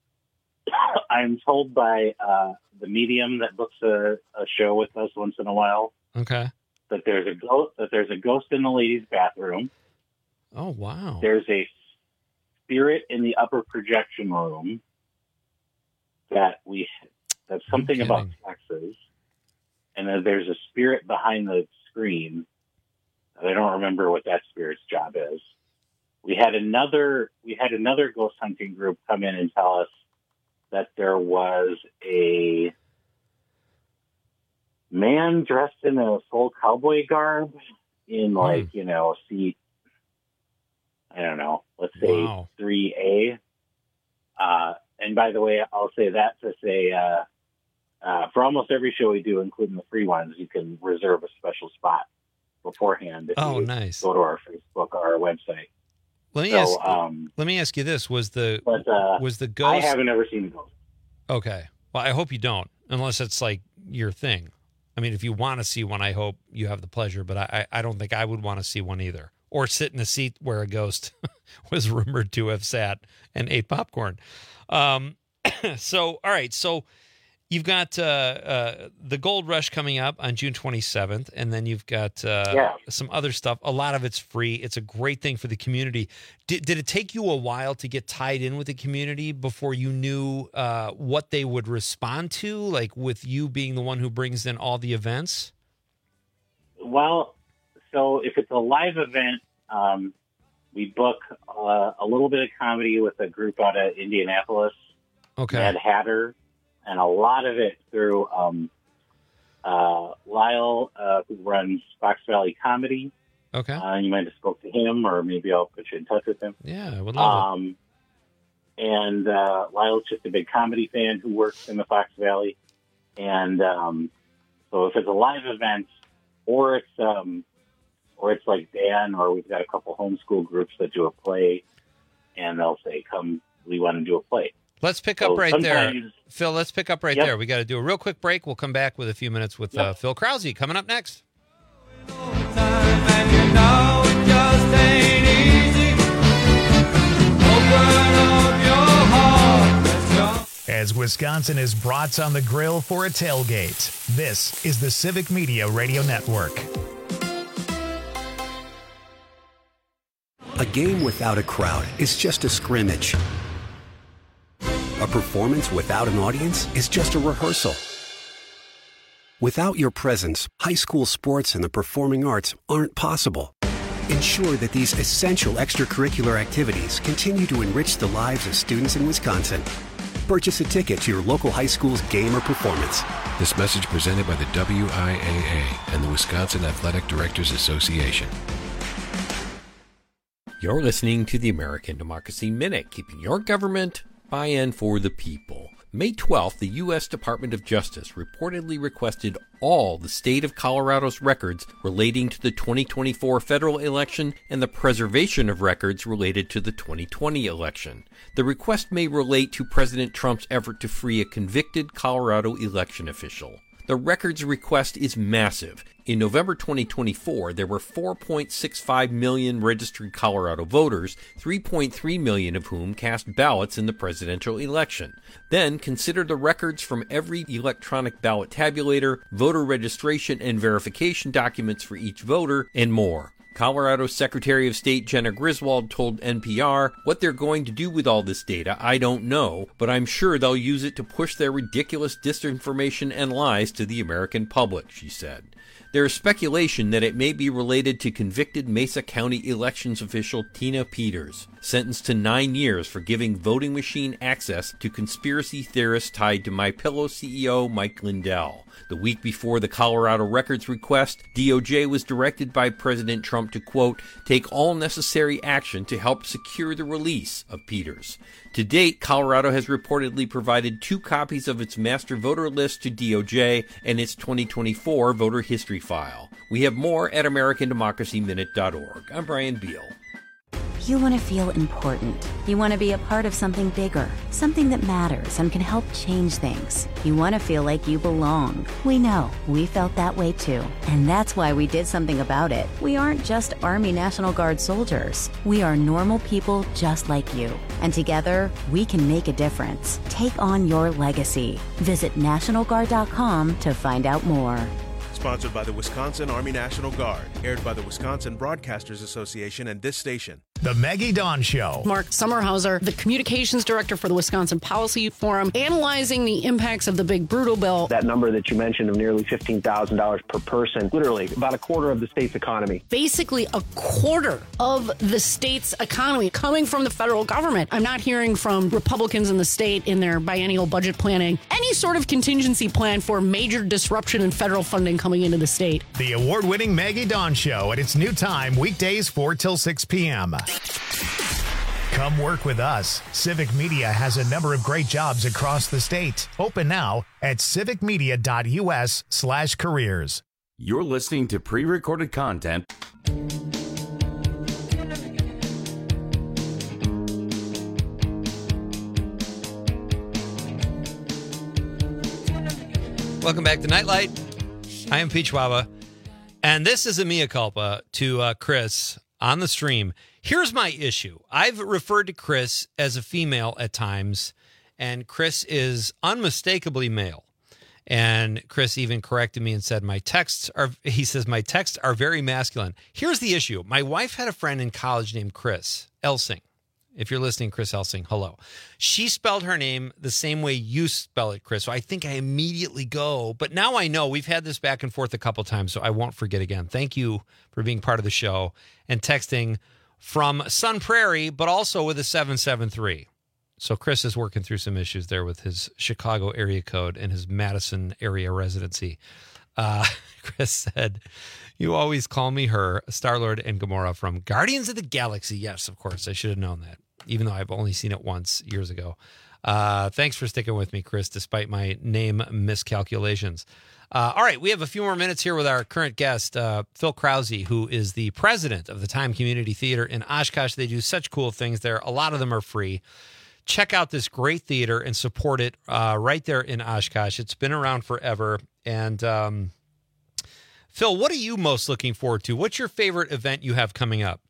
told by the medium that books a show with us once in a while. Okay. That there's a ghost in the ladies' bathroom. Oh wow. There's a spirit in the upper projection room that's something about Texas. And then there's a spirit behind the screen. I don't remember what that spirit's job is. We had another ghost hunting group come in and tell us that there was a man dressed in a full cowboy garb in seat, I don't know, let's say 3A. And by the way, I'll say that to say, for almost every show we do, including the free ones, you can reserve a special spot beforehand if you go to our Facebook or our website. Let me ask you this: was the ghost? I haven't ever seen a ghost. Okay, well, I hope you don't, unless it's like your thing. I mean, if you want to see one, I hope you have the pleasure, but I don't think I would want to see one either, or sit in a seat where a ghost was rumored to have sat and ate popcorn. So, all right, so you've got the Gold Rush coming up on June 27th, and then you've got some other stuff. A lot of it's free. It's a great thing for the community. Did it take you a while to get tied in with the community before you knew what they would respond to, like with you being the one who brings in all the events? Well, so if it's a live event, we book a little bit of comedy with a group out of Indianapolis, Mad Hatter, and a lot of it through Lyle, who runs Fox Valley Comedy. Okay. You might have spoke to him, or maybe I'll put you in touch with him. Yeah, I would love it. And Lyle's just a big comedy fan who works in the Fox Valley. And so if it's a live event, or it's like Dan, or we've got a couple homeschool groups that do a play, and they'll say, "Come, we want to do a play." Let's pick up right there. Phil, let's pick up right there. We got to do a real quick break. We'll come back with a few minutes with Phil Krause coming up next. As Wisconsin is brats on the grill for a tailgate, this is the Civic Media Radio Network. A game without a crowd is just a scrimmage. A performance without an audience is just a rehearsal. Without your presence, high school sports and the performing arts aren't possible. Ensure that these essential extracurricular activities continue to enrich the lives of students in Wisconsin. Purchase a ticket to your local high school's game or performance. This message presented by the WIAA and the Wisconsin Athletic Directors Association. You're listening to the American Democracy Minute, keeping your government by and for the people. May 12th, the U.S. Department of Justice reportedly requested all the state of Colorado's records relating to the 2024 federal election and the preservation of records related to the 2020 election. The request may relate to President Trump's effort to free a convicted Colorado election official. The records request is massive. In November 2024, there were 4.65 million registered Colorado voters, 3.3 million of whom cast ballots in the presidential election. Then consider the records from every electronic ballot tabulator, voter registration and verification documents for each voter, and more. Colorado Secretary of State Jenna Griswold told NPR, "What they're going to do with all this data, I don't know, but I'm sure they'll use it to push their ridiculous disinformation and lies to the American public," she said. There is speculation that it may be related to convicted Mesa County elections official Tina Peters, sentenced to 9 years for giving voting machine access to conspiracy theorists tied to MyPillow CEO Mike Lindell. The week before the Colorado records request, DOJ was directed by President Trump to, quote, take all necessary action to help secure the release of Peters. To date, Colorado has reportedly provided 2 copies of its master voter list to DOJ and its 2024 voter history file. We have more at AmericanDemocracyMinute.org. I'm Brian Beal. You want to feel important. You want to be a part of something bigger, something that matters and can help change things. You want to feel like you belong. We know. We felt that way too. And that's why we did something about it. We aren't just Army National Guard soldiers. We are normal people just like you. And together, we can make a difference. Take on your legacy. Visit NationalGuard.com to find out more. Sponsored by the Wisconsin Army National Guard. Aired by the Wisconsin Broadcasters Association and this station. The Maggie Dawn Show. Mark Sommerhauser, the communications director for the Wisconsin Policy Forum, analyzing the impacts of the big brutal bill. That number that you mentioned of nearly $15,000 per person, literally about a quarter of the state's economy. Basically a quarter of the state's economy coming from the federal government. I'm not hearing from Republicans in the state in their biennial budget planning any sort of contingency plan for major disruption in federal funding coming into the state. The award-winning Maggie Dawn Show at its new time, weekdays 4 till 6 p.m. Come work with us. Civic Media has a number of great jobs across the state. Open now at civicmedia.us/careers. You're listening to pre-recorded content. Welcome back to Nightlight. I am Peach Waba, and this is a mea culpa to Chris on the stream. Here's my issue. I've referred to Chris as a female at times, and Chris is unmistakably male. And Chris even corrected me and said my texts are very masculine. Here's the issue. My wife had a friend in college named Chris Elsing. If you're listening, Chris Elsing, hello. She spelled her name the same way you spell it, Chris. So I think I immediately go. But now I know. We've had this back and forth a couple times, so I won't forget again. Thank you for being part of the show and texting from Sun Prairie, but also with a 773. So Chris is working through some issues there with his Chicago area code and his Madison area residency. Chris said, you always call me her, Star-Lord and Gamora from Guardians of the Galaxy. Yes, of course. I should have known that, even though I've only seen it once years ago. Thanks for sticking with me, Chris, despite my name miscalculations. All right, we have a few more minutes here with our current guest, Phil Krause, who is the president of the Time Community Theater in Oshkosh. They do such cool things there. A lot of them are free. Check out this great theater and support it right there in Oshkosh. It's been around forever. And Phil, what are you most looking forward to? What's your favorite event you have coming up?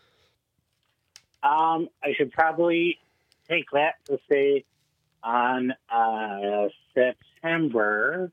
I should probably take that to say on September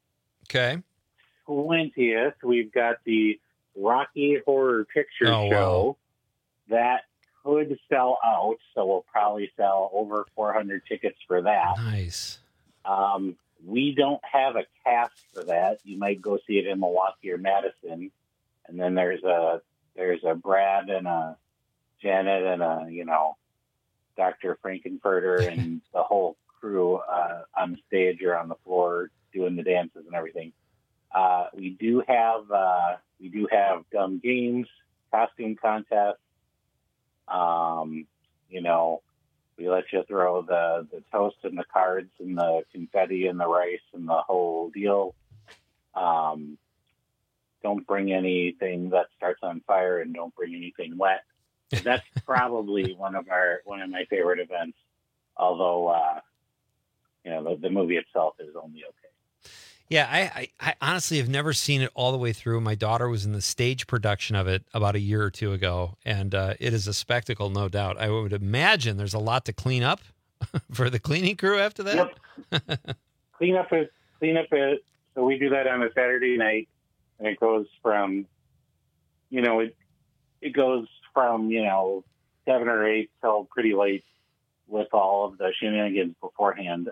20th, we've got the Rocky Horror Picture Show. That could sell out, so we'll probably sell over 400 tickets for that. Nice. We don't have a cast for that. You might go see it in Milwaukee or Madison, and then there's a Brad and a Janet and a Dr. Frankenfurter and the whole crew on the stage or on the floor doing the dances and everything. We do have dumb games, costume contests. We let you throw the toast and the cards and the confetti and the rice and the whole deal. Don't bring anything that starts on fire, and don't bring anything wet. That's probably one of my favorite events. Although, the movie itself is only okay. Yeah, I honestly have never seen it all the way through. My daughter was in the stage production of it about a year or two ago, and it is a spectacle, no doubt. I would imagine there's a lot to clean up for the cleaning crew after that. Yep. Clean up it. So we do that on a Saturday night, and it goes from, it goes from 7 or 8 till pretty late with all of the shenanigans beforehand.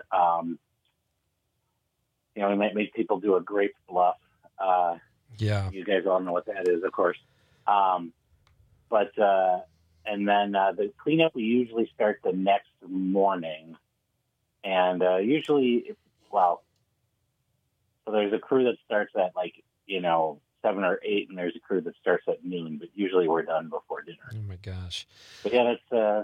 We might make people do a grape bluff. Yeah. You guys all know what that is, of course. And then the cleanup, we usually start the next morning. And so there's a crew that starts at 7 or 8, and there's a crew that starts at noon, but usually we're done before dinner. Oh my gosh. But yeah,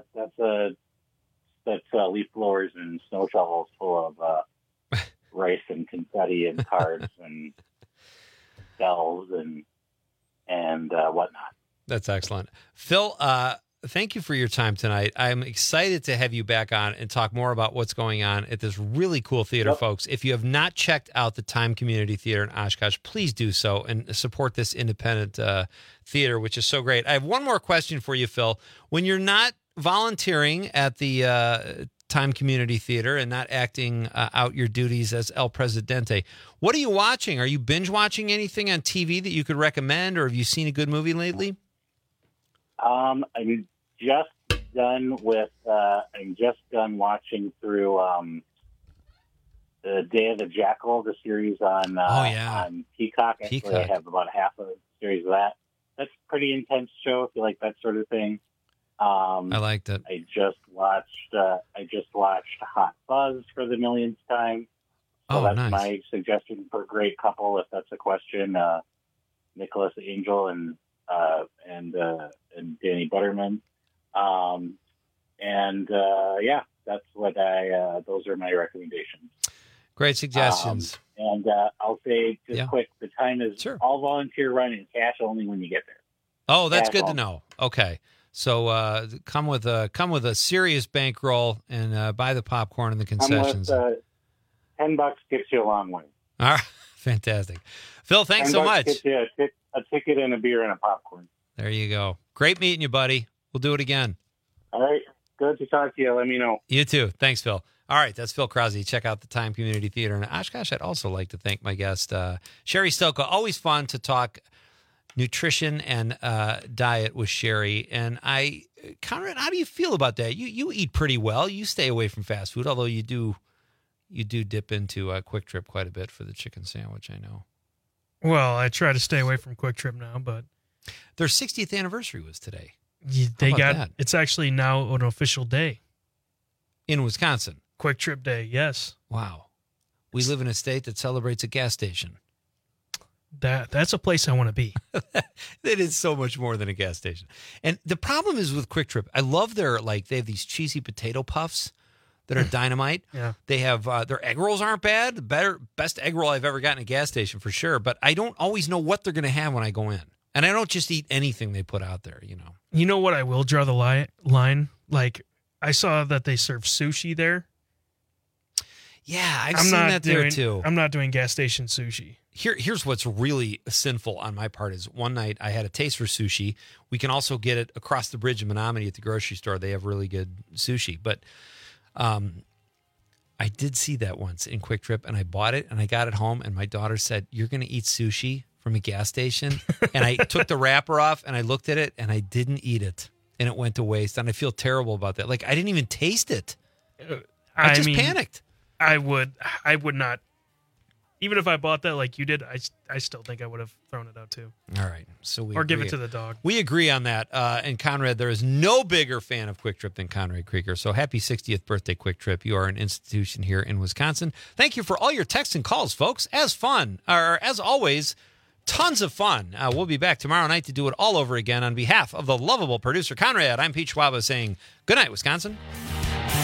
that's leaf blowers and snow shovels full of rice and confetti and cards and bells and whatnot. That's excellent. Phil, thank you for your time tonight. I'm excited to have you back on and talk more about what's going on at this really cool theater, folks. If you have not checked out the Time Community Theater in Oshkosh, please do so and support this independent theater, which is so great. I have one more question for you, Phil. When you're not volunteering at the Time Community Theater and not acting out your duties as El Presidente, what are you watching? Are you binge watching anything on TV that you could recommend, or have you seen a good movie lately? I'm just done watching through the Day of the Jackal, the series on Peacock. Actually, I have about half of the series of that. That's a pretty intense show if you like that sort of thing. I liked it. I just watched Hot Fuzz for the millionth time. So that's nice. My suggestion for a great couple, if that's a question. Nicholas Angel and Danny Butterman. That's what those are my recommendations. Great suggestions. I'll say quick, the time is all volunteer run and cash only when you get there. Oh, that's cash good only. to know. Okay. So come with a serious bankroll and buy the popcorn and the concessions. $10 gets you a long way. All right. Fantastic. Phil, thanks so much. Gets you a ticket and a beer and a popcorn. There you go. Great meeting you, buddy. We'll do it again. All right. Good to talk to you. Let me know. You too. Thanks, Phil. All right. That's Phil Krause. Check out the Time Community Theater in Oshkosh. I'd also like to thank my guest, Sherry Stoka. Always fun to talk nutrition and diet with Sherry. And Conrad, how do you feel about that? You eat pretty well. You stay away from fast food, although you do dip into Quick Trip quite a bit for the chicken sandwich, I know. Well, I try to stay away from Quick Trip now, but their 60th anniversary was today. It's actually now an official day in Wisconsin. Quick Trip Day, yes. Wow. We live in a state that celebrates a gas station. That's a place I want to be. It is so much more than a gas station. And the problem is with Quick Trip, I love they have these cheesy potato puffs that are dynamite. Yeah. They have their egg rolls aren't bad. Best egg roll I've ever gotten at a gas station for sure. But I don't always know what they're going to have when I go in. And I don't just eat anything they put out there, You know what I will draw the line? Like, I saw that they serve sushi there. Yeah, I've seen that there too. I'm not doing gas station sushi. Here's what's really sinful on my part is one night I had a taste for sushi. We can also get it across the bridge in Menominee at the grocery store. They have really good sushi. But I did see that once in Quick Trip, and I bought it, and I got it home, and my daughter said, "You're going to eat sushi from a gas station?" And I took the wrapper off, and I looked at it, and I didn't eat it, and it went to waste, and I feel terrible about that. Like, I didn't even taste it. I just panicked. I would not. Even if I bought that like you did, I still think I would have thrown it out too. All right. So we give it to the dog. We agree on that. And Conrad, there is no bigger fan of Quick Trip than Conrad Krieger. So happy 60th birthday, Quick Trip. You are an institution here in Wisconsin. Thank you for all your texts and calls, folks. As always, tons of fun. We'll be back tomorrow night to do it all over again. On behalf of the lovable producer, Conrad, I'm Pete Schwaba saying good night, Wisconsin.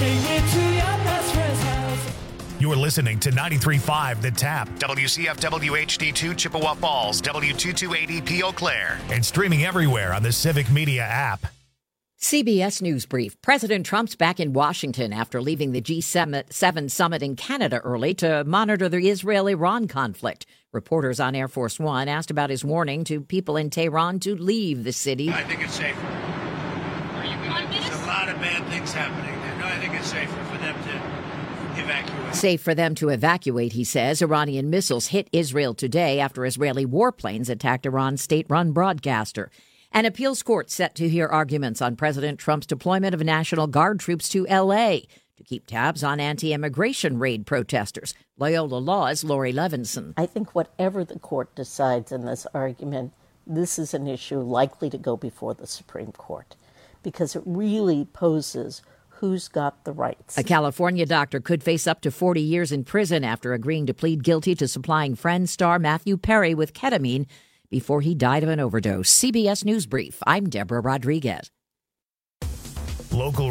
Take me to your best friend's house. You're listening to 93.5 The Tap, WCFW HD2 Chippewa Falls, W2280 Eau Claire, and streaming everywhere on the Civic Media app. CBS News Brief. President Trump's back in Washington after leaving the G7 summit in Canada early to monitor the Israel-Iran conflict. Reporters on Air Force One asked about his warning to people in Tehran to leave the city. I think it's safer. There's a lot of bad things happening there. No, I think it's safer for them to evacuate. Safe for them to evacuate, he says. Iranian missiles hit Israel today after Israeli warplanes attacked Iran's state-run broadcaster. An appeals court set to hear arguments on President Trump's deployment of National Guard troops to L.A. to keep tabs on anti-immigration raid protesters. Loyola Law's Lori Levinson. I think whatever the court decides in this argument, this is an issue likely to go before the Supreme Court because it really poses who's got the rights. A California doctor could face up to 40 years in prison after agreeing to plead guilty to supplying Friends star Matthew Perry with ketamine before he died of an overdose. CBS News Brief. I'm Deborah Rodriguez. Local